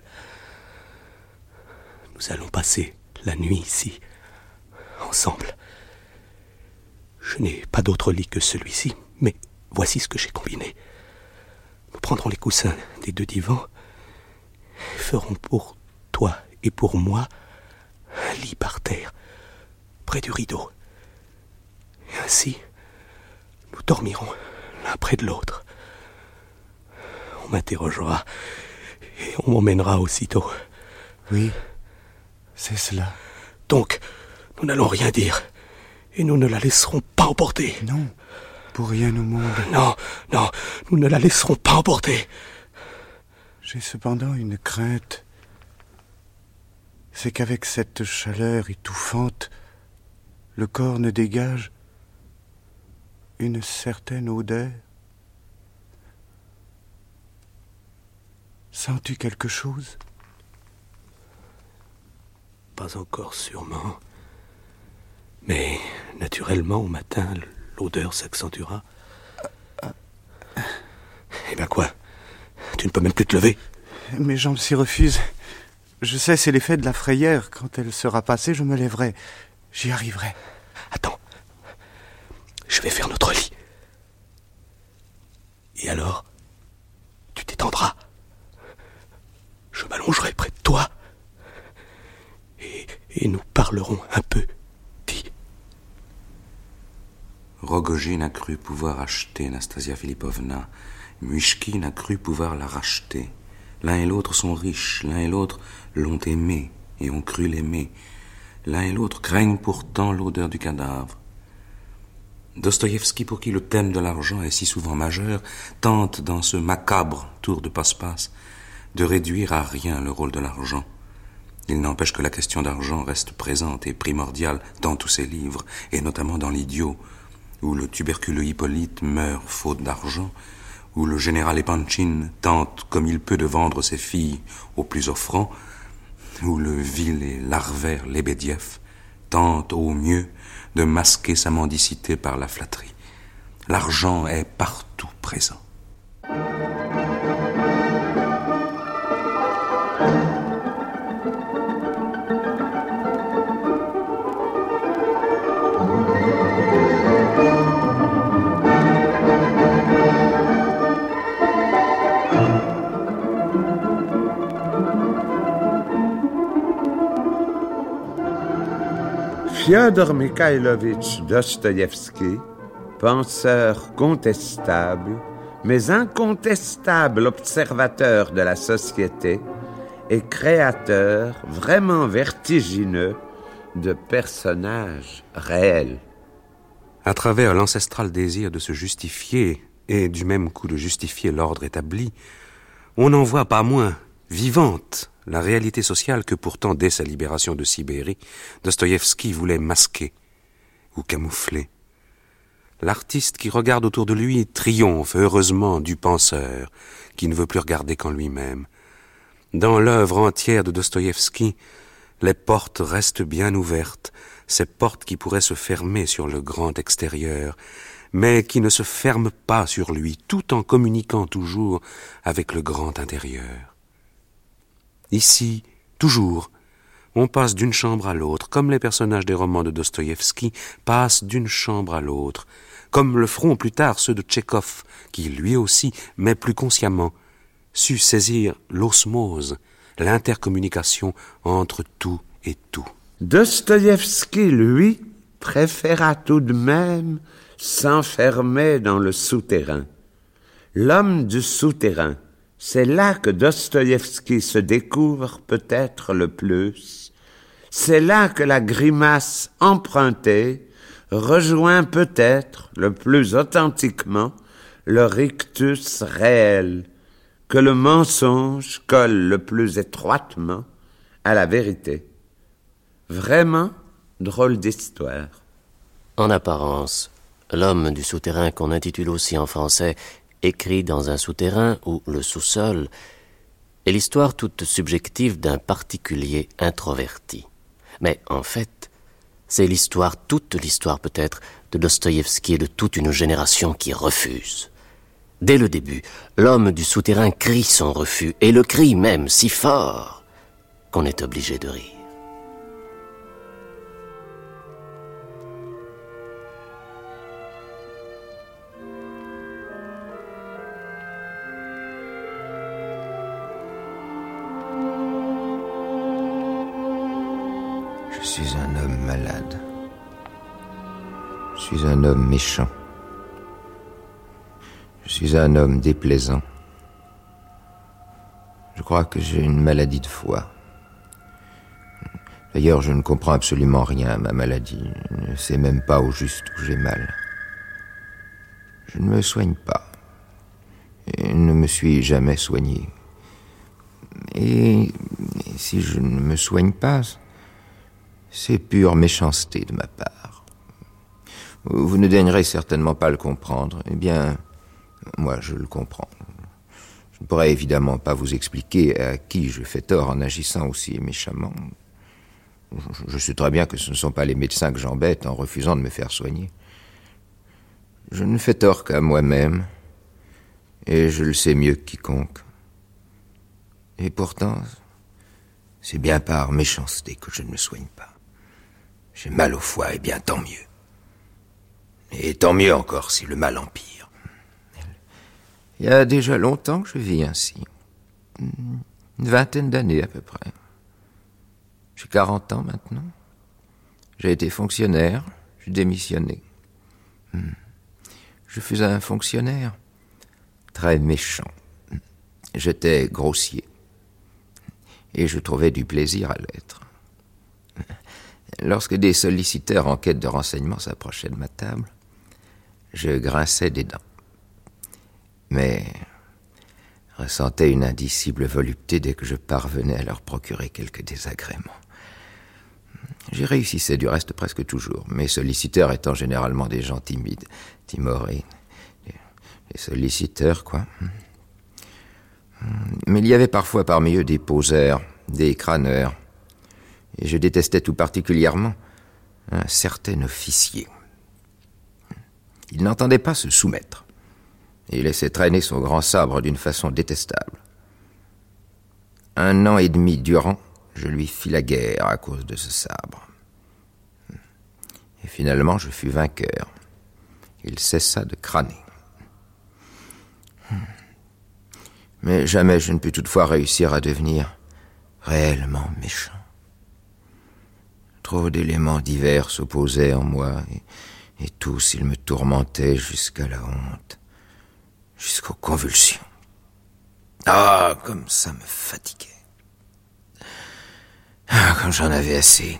[SPEAKER 14] Nous allons passer la nuit ici, ensemble. Je n'ai pas d'autre lit que celui-ci, mais voici ce que j'ai combiné. Nous prendrons les coussins des deux divans et ferons pour toi et pour moi un lit par terre, près du rideau. Et ainsi, nous dormirons l'un près de l'autre. On m'interrogera et on m'emmènera aussitôt.
[SPEAKER 16] Oui, c'est cela.
[SPEAKER 14] Donc, nous n'allons rien dire. Et nous ne la laisserons pas emporter.
[SPEAKER 16] Non, pour rien au monde.
[SPEAKER 14] Non, non, nous ne la laisserons pas emporter.
[SPEAKER 16] J'ai cependant une crainte. C'est qu'avec cette chaleur étouffante, le corps ne dégage une certaine odeur. Sens-tu quelque chose?
[SPEAKER 14] Pas encore sûrement. Mais, naturellement, au matin, l'odeur s'accentuera. Eh ben quoi? Tu ne peux même plus te lever?
[SPEAKER 16] Mes jambes s'y refusent. Je sais, c'est l'effet de la frayeur. Quand elle sera passée, je me lèverai. J'y arriverai.
[SPEAKER 14] Attends. Je vais faire notre lit. Et alors, tu t'étendras. Je m'allongerai près de toi. Et, et nous parlerons un peu.
[SPEAKER 1] Rogojine a cru pouvoir acheter Nastasia Philippovna. Mychkine a cru pouvoir la racheter. L'un et l'autre sont riches, l'un et l'autre l'ont aimé et ont cru l'aimer. L'un et l'autre craignent pourtant l'odeur du cadavre. Dostoïevski, pour qui le thème de l'argent est si souvent majeur, tente dans ce macabre tour de passe-passe de réduire à rien le rôle de l'argent. Il n'empêche que la question d'argent reste présente et primordiale dans tous ses livres, et notamment dans l'Idiot, où le tuberculeux Hippolyte meurt faute d'argent, où le général Epanchin tente comme il peut de vendre ses filles au plus offrant, où le vil et larvaire Lebediev tente au mieux de masquer sa mendicité par la flatterie. L'argent est partout présent.
[SPEAKER 5] Fyodor Mikhailovitch Dostoïevski, penseur contestable, mais incontestable observateur de la société et créateur vraiment vertigineux de personnages réels.
[SPEAKER 1] À travers l'ancestral désir de se justifier et du même coup de justifier l'ordre établi, on n'en voit pas moins vivante la réalité sociale que pourtant, dès sa libération de Sibérie, Dostoïevski voulait masquer ou camoufler. L'artiste qui regarde autour de lui triomphe heureusement du penseur qui ne veut plus regarder qu'en lui-même. Dans l'œuvre entière de Dostoïevski, les portes restent bien ouvertes, ces portes qui pourraient se fermer sur le grand extérieur, mais qui ne se ferment pas sur lui, tout en communiquant toujours avec le grand intérieur. Ici, toujours, on passe d'une chambre à l'autre, comme les personnages des romans de Dostoïevski passent d'une chambre à l'autre, comme le feront plus tard ceux de Tchekhov, qui lui aussi, mais plus consciemment, sut saisir l'osmose, l'intercommunication entre tout et tout.
[SPEAKER 5] Dostoïevski, lui, préféra tout de même s'enfermer dans le souterrain. L'homme du souterrain, c'est là que Dostoïevski se découvre peut-être le plus. C'est là que la grimace empruntée rejoint peut-être le plus authentiquement le rictus réel, que le mensonge colle le plus étroitement à la vérité. Vraiment drôle d'histoire.
[SPEAKER 6] En apparence, l'homme du souterrain, qu'on intitule aussi en français écrit dans un souterrain ou le sous-sol, est l'histoire toute subjective d'un particulier introverti. Mais en fait, c'est l'histoire, toute l'histoire peut-être, de Dostoïevski et de toute une génération qui refuse. Dès le début, l'homme du souterrain crie son refus, et le crie même si fort qu'on est obligé de rire.
[SPEAKER 13] Je suis un homme malade. Je suis un homme méchant. Je suis un homme déplaisant. Je crois que j'ai une maladie de foie. D'ailleurs, je ne comprends absolument rien à ma maladie. Je ne sais même pas au juste où j'ai mal. Je ne me soigne pas. Et ne me suis jamais soigné. Et, et si je ne me soigne pas, c'est pure méchanceté de ma part. Vous ne daignerez certainement pas le comprendre. Eh bien, moi, je le comprends. Je ne pourrais évidemment pas vous expliquer à qui je fais tort en agissant aussi méchamment. Je sais très bien que ce ne sont pas les médecins que j'embête en refusant de me faire soigner. Je ne fais tort qu'à moi-même, et je le sais mieux que quiconque. Et pourtant, c'est bien par méchanceté que je ne me soigne pas. J'ai mal au foie, et bien tant mieux. Et tant mieux encore si le mal empire. Il y a déjà longtemps que je vis ainsi. Une vingtaine d'années à peu près. J'ai quarante ans maintenant. J'ai été fonctionnaire, j'ai démissionné. Je fus un fonctionnaire très méchant. J'étais grossier. Et je trouvais du plaisir à l'être. Lorsque des solliciteurs en quête de renseignements s'approchaient de ma table, je grinçais des dents. Mais ressentais une indicible volupté dès que je parvenais à leur procurer quelques désagréments. J'y réussissais du reste presque toujours, mes solliciteurs étant généralement des gens timides, timorés. Les solliciteurs, quoi. Mais il y avait parfois parmi eux des poseurs, des crâneurs. Et je détestais tout particulièrement un certain officier. Il n'entendait pas se soumettre. Il laissait traîner son grand sabre d'une façon détestable. Un an et demi durant, je lui fis la guerre à cause de ce sabre. Et finalement, je fus vainqueur. Il cessa de crâner. Mais jamais je ne pus toutefois réussir à devenir réellement méchant. Trop d'éléments divers s'opposaient en moi, et, et tous ils me tourmentaient jusqu'à la honte, jusqu'aux convulsions. Ah, comme ça me fatiguait. Ah, comme j'en avais assez.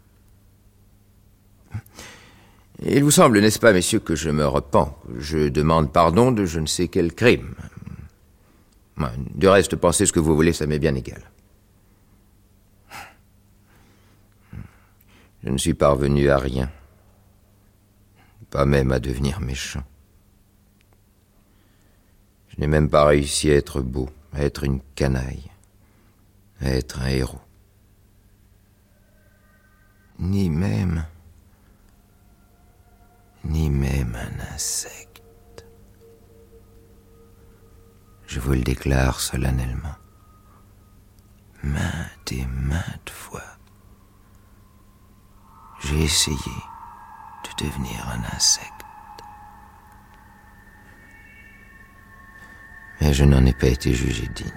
[SPEAKER 13] Il vous semble, n'est-ce pas, messieurs, que je me repens, que je demande pardon de je ne sais quel crime. Du reste, pensez ce que vous voulez, ça m'est bien égal. Je ne suis parvenu à rien, pas même à devenir méchant. Je n'ai même pas réussi à être beau, à être une canaille, à être un héros. Ni même, ni même un insecte. Je vous le déclare solennellement, maintes et maintes fois, j'ai essayé de devenir un insecte. Mais je n'en ai pas été jugé digne.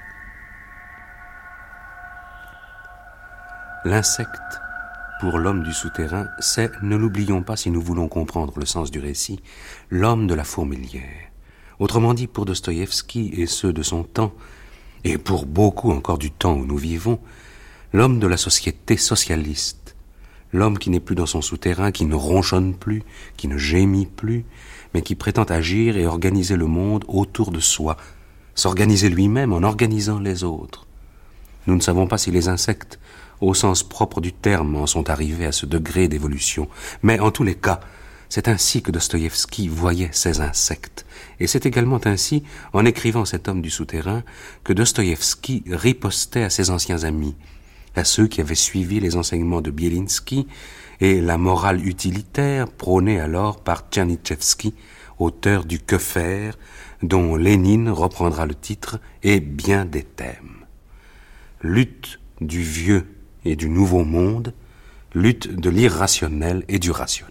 [SPEAKER 1] L'insecte, pour l'homme du souterrain, c'est, ne l'oublions pas si nous voulons comprendre le sens du récit, l'homme de la fourmilière. Autrement dit, pour Dostoïevski et ceux de son temps, et pour beaucoup encore du temps où nous vivons, l'homme de la société socialiste, l'homme qui n'est plus dans son souterrain, qui ne ronchonne plus, qui ne gémit plus, mais qui prétend agir et organiser le monde autour de soi, s'organiser lui-même en organisant les autres. Nous ne savons pas si les insectes, au sens propre du terme, en sont arrivés à ce degré d'évolution, mais en tous les cas, c'est ainsi que Dostoïevski voyait ces insectes. Et c'est également ainsi, en écrivant cet homme du souterrain, que Dostoïevski ripostait à ses anciens amis, à ceux qui avaient suivi les enseignements de Bielinsky et la morale utilitaire prônée alors par Tchernychevski, auteur du Que faire, dont Lénine reprendra le titre et bien des thèmes. Lutte du vieux et du nouveau monde, lutte de l'irrationnel et du rationnel.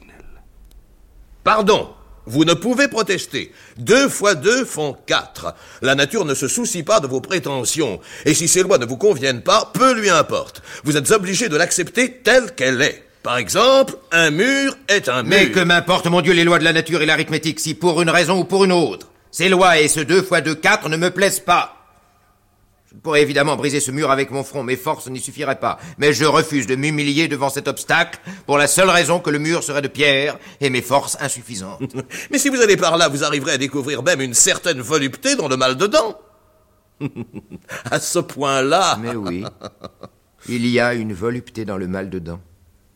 [SPEAKER 17] Pardon, vous ne pouvez protester. Deux fois deux font quatre. La nature ne se soucie pas de vos prétentions. Et si ces lois ne vous conviennent pas, peu lui importe. Vous êtes obligé de l'accepter telle qu'elle est. Par exemple, un mur est un mur.
[SPEAKER 9] Mais que m'importe, mon Dieu, les lois de la nature et l'arithmétique, si pour une raison ou pour une autre. Ces lois et ce deux fois deux, quatre ne me plaisent pas. Je pourrais évidemment briser ce mur avec mon front, mes forces n'y suffiraient pas. Mais je refuse de m'humilier devant cet obstacle, pour la seule raison que le mur serait de pierre et mes forces insuffisantes.
[SPEAKER 17] Mais si vous allez par là, vous arriverez à découvrir même une certaine volupté dans le mal de dents. À ce point-là...
[SPEAKER 13] Mais oui, il y a une volupté dans le mal de dents.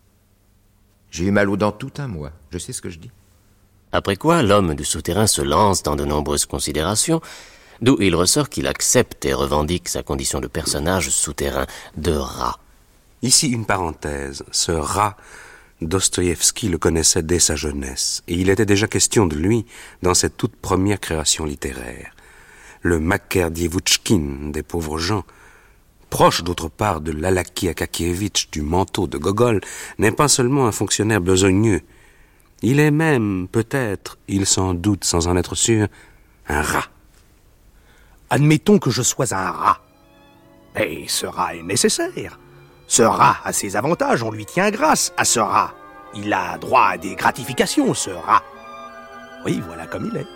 [SPEAKER 13] J'ai eu mal aux dents tout un mois, je sais ce que je dis.
[SPEAKER 6] Après quoi, l'homme du souterrain se lance dans de nombreuses considérations, d'où il ressort qu'il accepte et revendique sa condition de personnage souterrain, de rat.
[SPEAKER 1] Ici une parenthèse, ce rat, Dostoïevski le connaissait dès sa jeunesse, et il était déjà question de lui dans cette toute première création littéraire. Le Maker Dievouchkin des pauvres gens, proche d'autre part de l'Alaki Akakievitch du manteau de Gogol, n'est pas seulement un fonctionnaire besogneux, il est même, peut-être, il s'en doute sans en être sûr, un rat.
[SPEAKER 18] Admettons que je sois un rat. Mais ce rat est nécessaire. Ce rat a ses avantages, on lui tient grâce à ce rat. Il a droit à des gratifications, ce rat. Oui, voilà comme il est.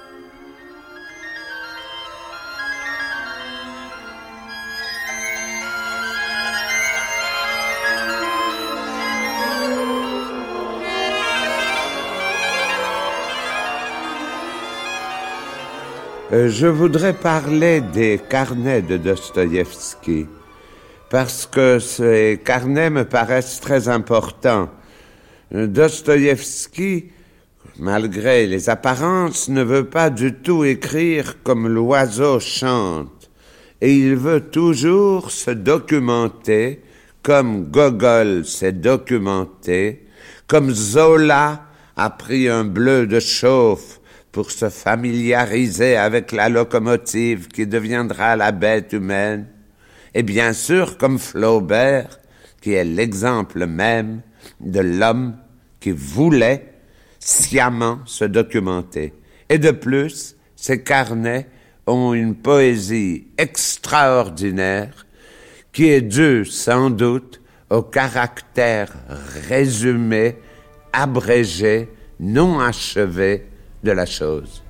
[SPEAKER 5] Je voudrais parler des carnets de Dostoïevski, parce que ces carnets me paraissent très importants. Dostoïevski, malgré les apparences, ne veut pas du tout écrire comme l'oiseau chante, et il veut toujours se documenter, comme Gogol s'est documenté, comme Zola a pris un bleu de chauffe pour se familiariser avec la locomotive qui deviendra la bête humaine, et bien sûr comme Flaubert, qui est l'exemple même de l'homme qui voulait sciemment se documenter. Et de plus, ces carnets ont une poésie extraordinaire qui est due sans doute au caractère résumé, abrégé, non achevé de la chose.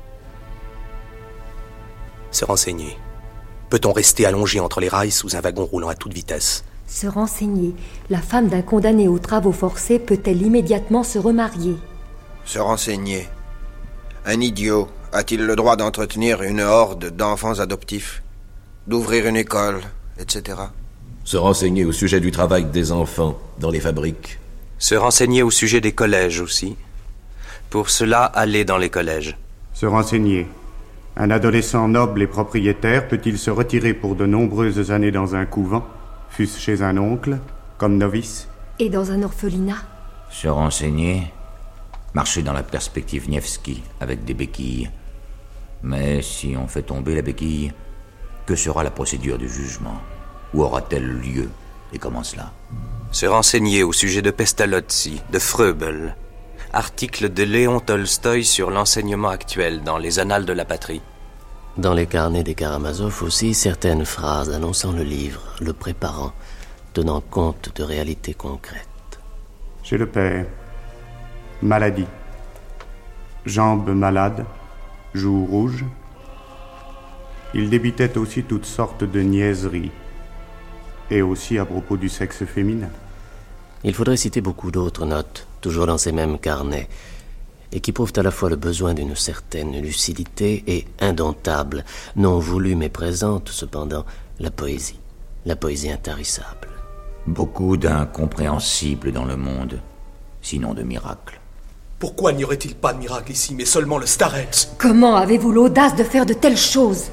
[SPEAKER 18] Se renseigner. Peut-on rester allongé entre les rails sous un wagon roulant à toute vitesse?
[SPEAKER 19] Se renseigner. La femme d'un condamné aux travaux forcés peut-elle immédiatement se remarier?
[SPEAKER 20] Se renseigner. Un idiot a-t-il le droit d'entretenir une horde d'enfants adoptifs, d'ouvrir une école, et cetera?
[SPEAKER 17] Se renseigner au sujet du travail des enfants dans les fabriques.
[SPEAKER 9] Se renseigner au sujet des collèges aussi. Pour cela, aller dans les collèges.
[SPEAKER 16] Se renseigner. Un adolescent noble et propriétaire peut-il se retirer pour de nombreuses années dans un couvent, fût-ce chez un oncle, comme novice?
[SPEAKER 19] Et dans un orphelinat?
[SPEAKER 15] Se renseigner. Marcher dans la perspective Nevsky avec des béquilles. Mais si on fait tomber la béquille, que sera la procédure du jugement? Où aura-t-elle lieu? Et comment cela?
[SPEAKER 9] Se renseigner au sujet de Pestalozzi, de Froebel. Article de Léon Tolstoï sur l'enseignement actuel dans les Annales de la patrie.
[SPEAKER 6] Dans les carnets des Karamazov aussi, certaines phrases annonçant le livre, le préparant, tenant compte de réalités concrètes.
[SPEAKER 16] Chez le père. Maladie. Jambes malades. Joues rouges. Il débitait aussi toutes sortes de niaiseries. Et aussi à propos du sexe féminin.
[SPEAKER 6] Il faudrait citer beaucoup d'autres notes, toujours dans ces mêmes carnets, et qui prouvent à la fois le besoin d'une certaine lucidité et indomptable, non voulue mais présente cependant, la poésie, la poésie intarissable.
[SPEAKER 15] Beaucoup d'incompréhensibles dans le monde, sinon de miracles.
[SPEAKER 18] Pourquoi n'y aurait-il pas de miracle ici, mais seulement le Starets?
[SPEAKER 19] Comment avez-vous l'audace de faire de telles choses?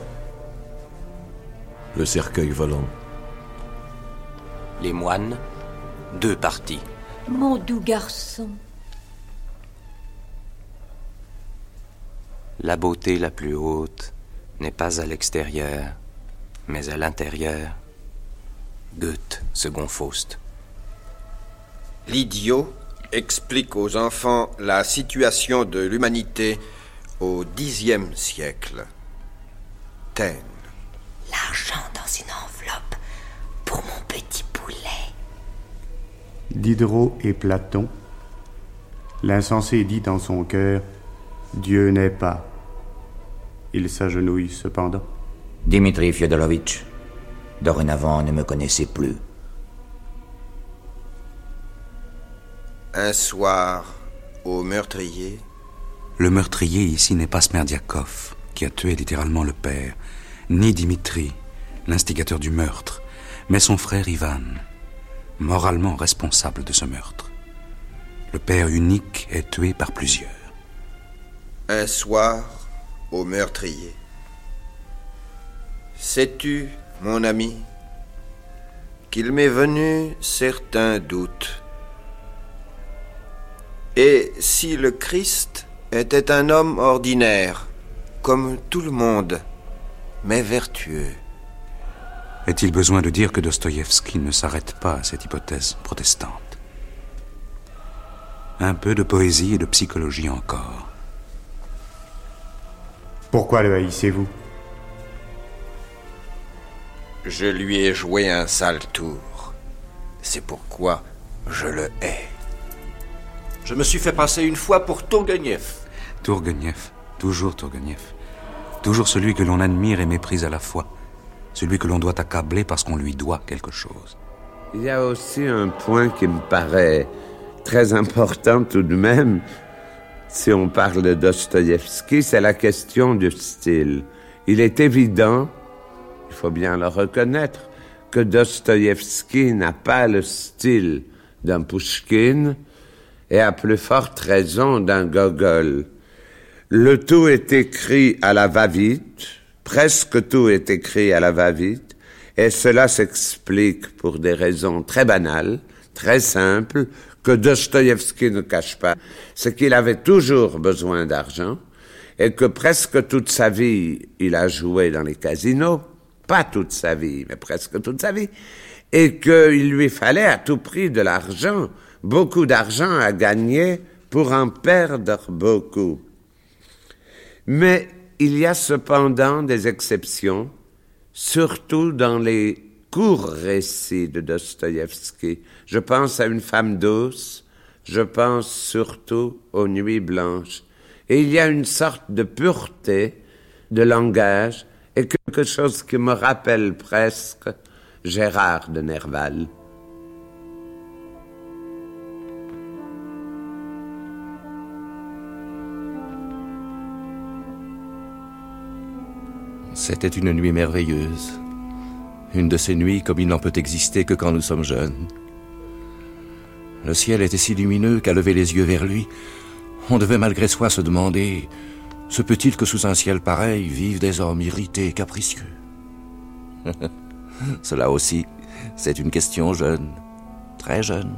[SPEAKER 17] Le cercueil volant.
[SPEAKER 9] Les moines, deux parties.
[SPEAKER 12] Mon doux garçon.
[SPEAKER 9] La beauté la plus haute n'est pas à l'extérieur, mais à l'intérieur. Goethe, second Faust.
[SPEAKER 20] L'idiot explique aux enfants la situation de l'humanité au dixième siècle. Taine.
[SPEAKER 12] L'argent dans une enveloppe pour mon petit poulet.
[SPEAKER 16] Diderot et Platon. L'insensé dit dans son cœur, Dieu n'est pas. Il s'agenouille cependant.
[SPEAKER 15] Dimitri Fyodorovitch, dorénavant ne me connaissez plus.
[SPEAKER 20] Un soir, au meurtrier.
[SPEAKER 1] Le meurtrier ici n'est pas Smerdiakov, qui a tué littéralement le père, ni Dimitri, l'instigateur du meurtre, mais son frère Ivan, moralement responsable de ce meurtre. Le père unique est tué par plusieurs.
[SPEAKER 20] Un soir, au meurtrier. Sais-tu, mon ami, qu'il m'est venu certains doutes. Et si le Christ était un homme ordinaire, comme tout le monde, mais vertueux?
[SPEAKER 1] Est-il besoin de dire que Dostoïevski ne s'arrête pas à cette hypothèse protestante? Un peu de poésie et de psychologie encore.
[SPEAKER 16] Pourquoi le haïssez-vous?
[SPEAKER 20] Je lui ai joué un sale tour. C'est pourquoi je le hais.
[SPEAKER 17] Je me suis fait passer une fois pour Tourgueniev.
[SPEAKER 1] Tourgueniev, toujours Tourgueniev. Toujours celui que l'on admire et méprise à la fois. Celui que l'on doit accabler parce qu'on lui doit quelque chose.
[SPEAKER 5] Il y a aussi un point qui me paraît très important tout de même, si on parle de Dostoïevski, c'est la question du style. Il est évident, il faut bien le reconnaître, que Dostoïevski n'a pas le style d'un Pouchkine et à plus forte raison d'un Gogol. Le tout est écrit à la va-vite, presque tout est écrit à la va-vite, et cela s'explique pour des raisons très banales, très simples, que Dostoïevski ne cache pas, c'est qu'il avait toujours besoin d'argent et que presque toute sa vie, il a joué dans les casinos, pas toute sa vie, mais presque toute sa vie, et qu'il lui fallait à tout prix de l'argent, beaucoup d'argent à gagner pour en perdre beaucoup. Mais il y a cependant des exceptions, surtout dans les courts récits de Dostoïevski. Je pense à Une femme douce, je pense surtout aux Nuits blanches. Et il y a une sorte de pureté de langage et quelque chose qui me rappelle presque Gérard de Nerval.
[SPEAKER 8] C'était une nuit merveilleuse. Une de ces nuits comme il n'en peut exister que quand nous sommes jeunes. Le ciel était si lumineux qu'à lever les yeux vers lui, on devait malgré soi se demander, se peut-il que sous un ciel pareil vivent des hommes irrités et capricieux? Cela aussi, c'est une question jeune, très jeune.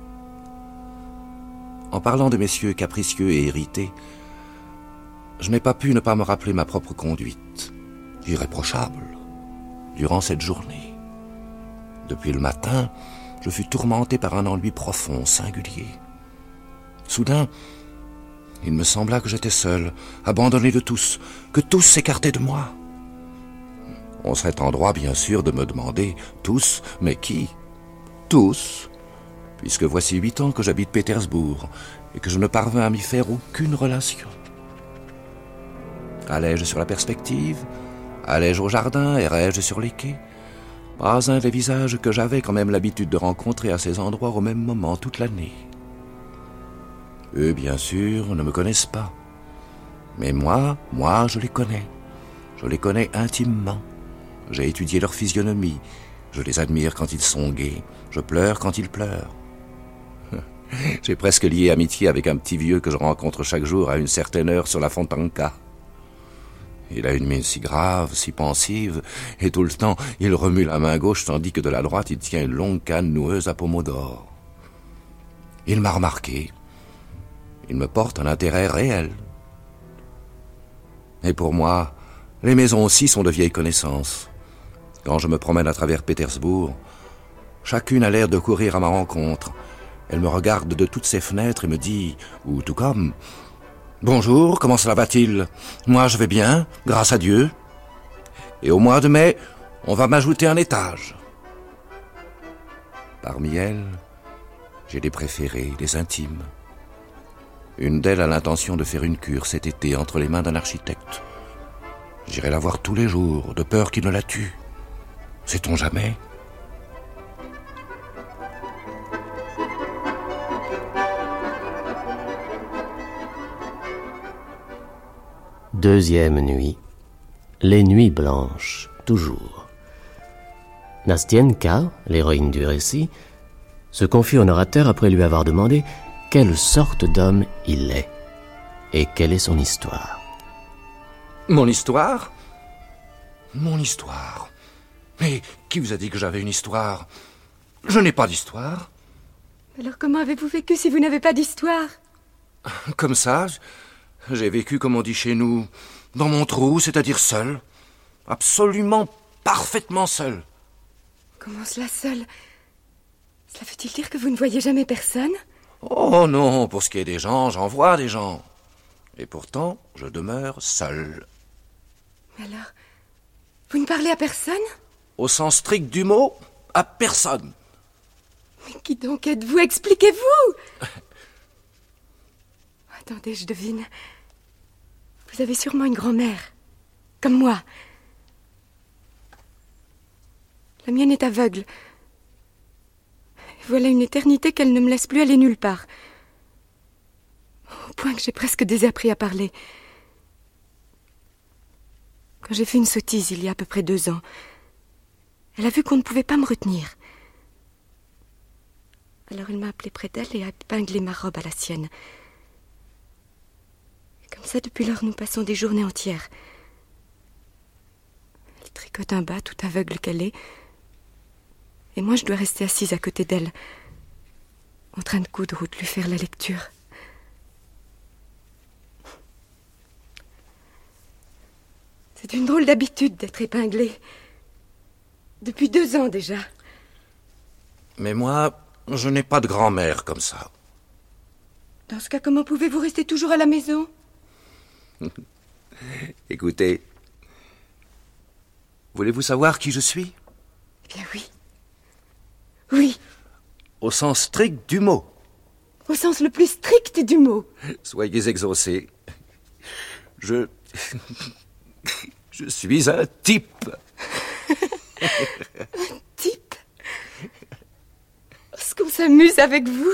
[SPEAKER 8] En parlant de messieurs capricieux et irrités, je n'ai pas pu ne pas me rappeler ma propre conduite, irréprochable, durant cette journée. Depuis le matin, je fus tourmenté par un ennui profond, singulier. Soudain, il me sembla que j'étais seul, abandonné de tous, que tous s'écartaient de moi. On serait en droit, bien sûr, de me demander, tous, mais qui? Tous, puisque voici huit ans que j'habite Pétersbourg et que je ne parvins à m'y faire aucune relation. Allais-je sur la perspective? Allais-je au jardin? Errais-je sur les quais? Pas un des visages que j'avais quand même l'habitude de rencontrer à ces endroits au même moment toute l'année. Eux, bien sûr, ne me connaissent pas. Mais moi, moi, je les connais. Je les connais intimement. J'ai étudié leur physionomie. Je les admire quand ils sont gais. Je pleure quand ils pleurent. J'ai presque lié amitié avec un petit vieux que je rencontre chaque jour à une certaine heure sur la Fontanka. Il a une mine si grave, si pensive, et tout le temps, il remue la main gauche tandis que de la droite, il tient une longue canne noueuse à pommeau d'or. Il m'a remarqué. Il me porte un intérêt réel. Et pour moi, les maisons aussi sont de vieilles connaissances. Quand je me promène à travers Pétersbourg, chacune a l'air de courir à ma rencontre. Elle me regarde de toutes ses fenêtres et me dit, ou tout comme... Bonjour, comment cela va-t-il? Moi, je vais bien, grâce à Dieu. Et au mois de mai, on va m'ajouter un étage. Parmi elles, j'ai les préférées, les intimes. Une d'elles a l'intention de faire une cure cet été entre les mains d'un architecte. J'irai la voir tous les jours, de peur qu'il ne la tue. Sait-on jamais?
[SPEAKER 6] Deuxième nuit, les nuits blanches, toujours. Nastienka, l'héroïne du récit, se confie au narrateur après lui avoir demandé quelle sorte d'homme il est et quelle est son histoire.
[SPEAKER 8] Mon histoire? Mon histoire? Mais qui vous a dit que j'avais une histoire? Je n'ai pas d'histoire.
[SPEAKER 7] Alors comment avez-vous vécu si vous n'avez pas d'histoire?
[SPEAKER 8] Comme ça, j'ai vécu, comme on dit chez nous, dans mon trou, c'est-à-dire seul. Absolument, parfaitement seul.
[SPEAKER 7] Comment cela seul? Cela veut-il dire que vous ne voyez jamais personne?
[SPEAKER 8] Oh non, pour ce qui est des gens, j'en vois des gens. Et pourtant, je demeure seul.
[SPEAKER 7] Mais alors, vous ne parlez à personne?
[SPEAKER 8] Au sens strict du mot, à personne.
[SPEAKER 7] Mais qui donc êtes-vous? Expliquez-vous! Attendez, je devine. Vous avez sûrement une grand-mère, comme moi. La mienne est aveugle. Et voilà une éternité qu'elle ne me laisse plus aller nulle part. Au point que j'ai presque désappris à parler. Quand j'ai fait une sottise il y a à peu près deux ans, elle a vu qu'on ne pouvait pas me retenir. Alors elle m'a appelé près d'elle et a épinglé ma robe à la sienne. Comme ça, depuis lors, nous passons des journées entières. Elle tricote un bas, tout aveugle qu'elle est. Et moi, je dois rester assise à côté d'elle. en train de coudre ou de lui faire la lecture. C'est une drôle d'habitude d'être épinglé. Depuis deux ans déjà.
[SPEAKER 8] Mais moi, je n'ai pas de grand-mère comme ça.
[SPEAKER 7] Dans ce cas, comment pouvez-vous rester toujours à la maison?
[SPEAKER 8] Écoutez, voulez-vous savoir qui je suis?
[SPEAKER 7] Eh bien oui. Oui.
[SPEAKER 8] Au sens strict du mot.
[SPEAKER 7] Au sens le plus strict du mot.
[SPEAKER 8] Soyez exaucés. Je... Je suis un type.
[SPEAKER 7] Un type? Est-ce qu'on s'amuse avec vous?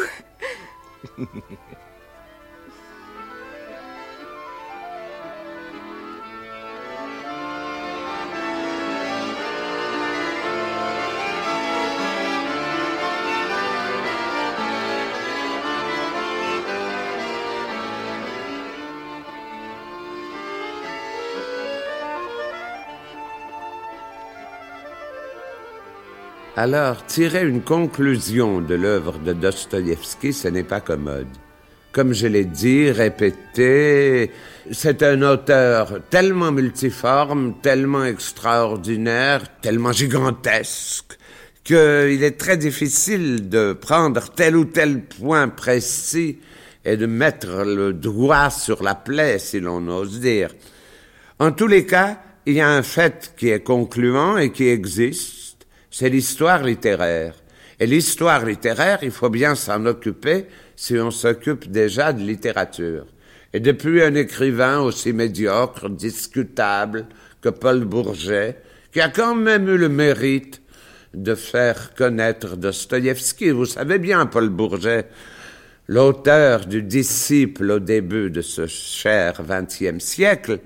[SPEAKER 5] Alors, tirer une conclusion de l'œuvre de Dostoïevski, ce n'est pas commode. Comme je l'ai dit, répété, c'est un auteur tellement multiforme, tellement extraordinaire, tellement gigantesque, qu'il est très difficile de prendre tel ou tel point précis et de mettre le doigt sur la plaie, si l'on ose dire. En tous les cas, il y a un fait qui est concluant et qui existe, c'est l'histoire littéraire. Et l'histoire littéraire, il faut bien s'en occuper si on s'occupe déjà de littérature. Et depuis un écrivain aussi médiocre, discutable que Paul Bourget, qui a quand même eu le mérite de faire connaître Dostoïevski. Vous savez bien, Paul Bourget, l'auteur du Disciple au début de ce cher vingtième siècle,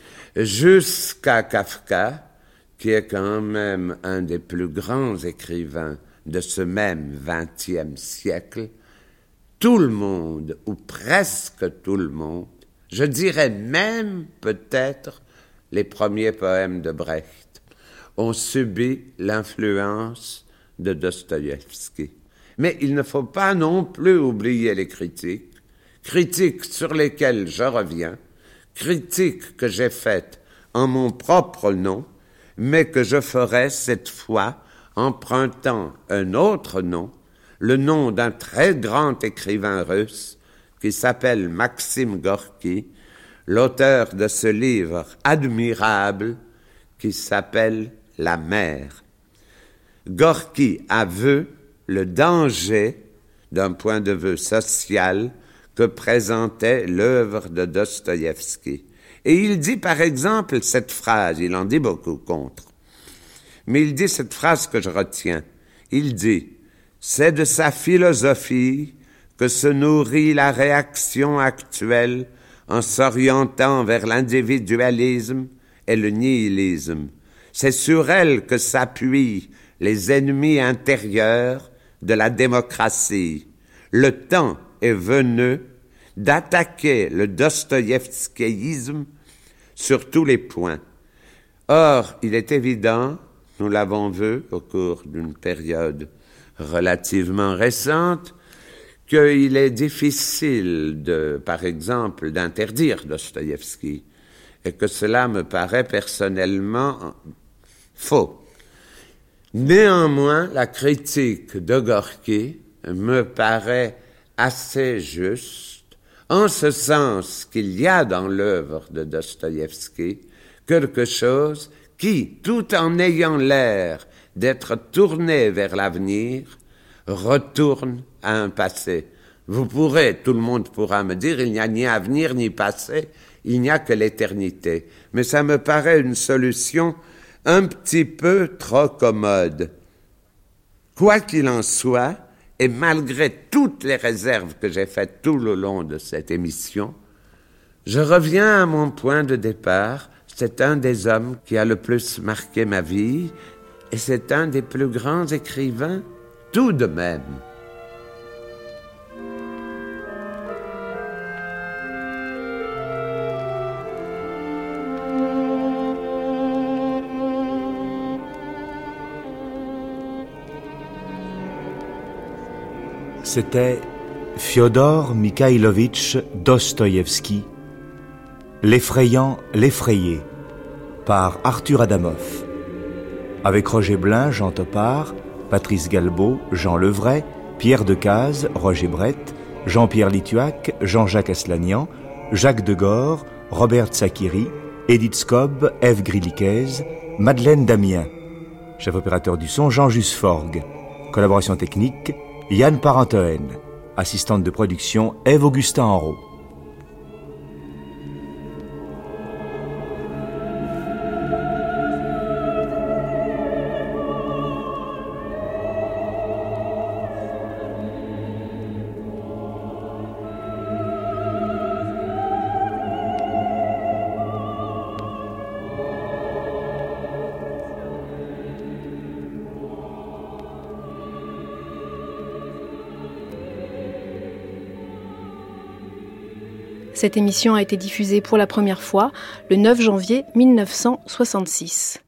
[SPEAKER 5] jusqu'à Kafka, qui est quand même un des plus grands écrivains de ce même vingtième siècle, tout le monde, ou presque tout le monde, je dirais même peut-être les premiers poèmes de Brecht, ont subi l'influence de Dostoïevski. Mais il ne faut pas non plus oublier les critiques, critiques sur lesquelles je reviens, critiques que j'ai faites en mon propre nom, mais que je ferai cette fois empruntant un autre nom, le nom d'un très grand écrivain russe qui s'appelle Maxime Gorky, l'auteur de ce livre admirable qui s'appelle La mer. Gorky avoue le danger d'un point de vue social que présentait l'œuvre de Dostoïevski. Et il dit par exemple cette phrase, il en dit beaucoup contre, mais il dit cette phrase que je retiens. Il dit « C'est de sa philosophie que se nourrit la réaction actuelle en s'orientant vers l'individualisme et le nihilisme. C'est sur elle que s'appuient les ennemis intérieurs de la démocratie. Le temps est venu d'attaquer le dostoïevskisme sur tous les points. Or, il est évident, nous l'avons vu au cours d'une période relativement récente, qu'il est difficile, de, par exemple, d'interdire Dostoïevski, et que cela me paraît personnellement faux. Néanmoins, la critique de Gorky me paraît assez juste, en ce sens qu'il y a dans l'œuvre de Dostoïevski quelque chose qui, tout en ayant l'air d'être tourné vers l'avenir, retourne à un passé. Vous pourrez, tout le monde pourra me dire, il n'y a ni avenir ni passé, il n'y a que l'éternité. Mais ça me paraît une solution un petit peu trop commode. Quoi qu'il en soit, et malgré toutes les réserves que j'ai faites tout le long de cette émission, je reviens à mon point de départ. C'est un des hommes qui a le plus marqué ma vie, et c'est un des plus grands écrivains tout de même.
[SPEAKER 4] C'était Fyodor Mikhailovitch Dostoïevski, L'effrayant, l'effrayé, par Arthur Adamov, avec Roger Blin, Jean Topard, Patrice Galbaud, Jean Levray, Pierre Decazes, Roger Brett, Jean-Pierre Lituac, Jean-Jacques Aslanian, Jacques Degore, Robert Tsakiri, Edith Scobb, Ève Griliquez, Madeleine Damien. Chef opérateur du son, Jean-Just Forgue. Collaboration technique, Yann Parentoen. Assistante de production, Ève-Augustin Enrault.
[SPEAKER 3] Cette émission a été diffusée pour la première fois le neuf janvier mille neuf cent soixante-six.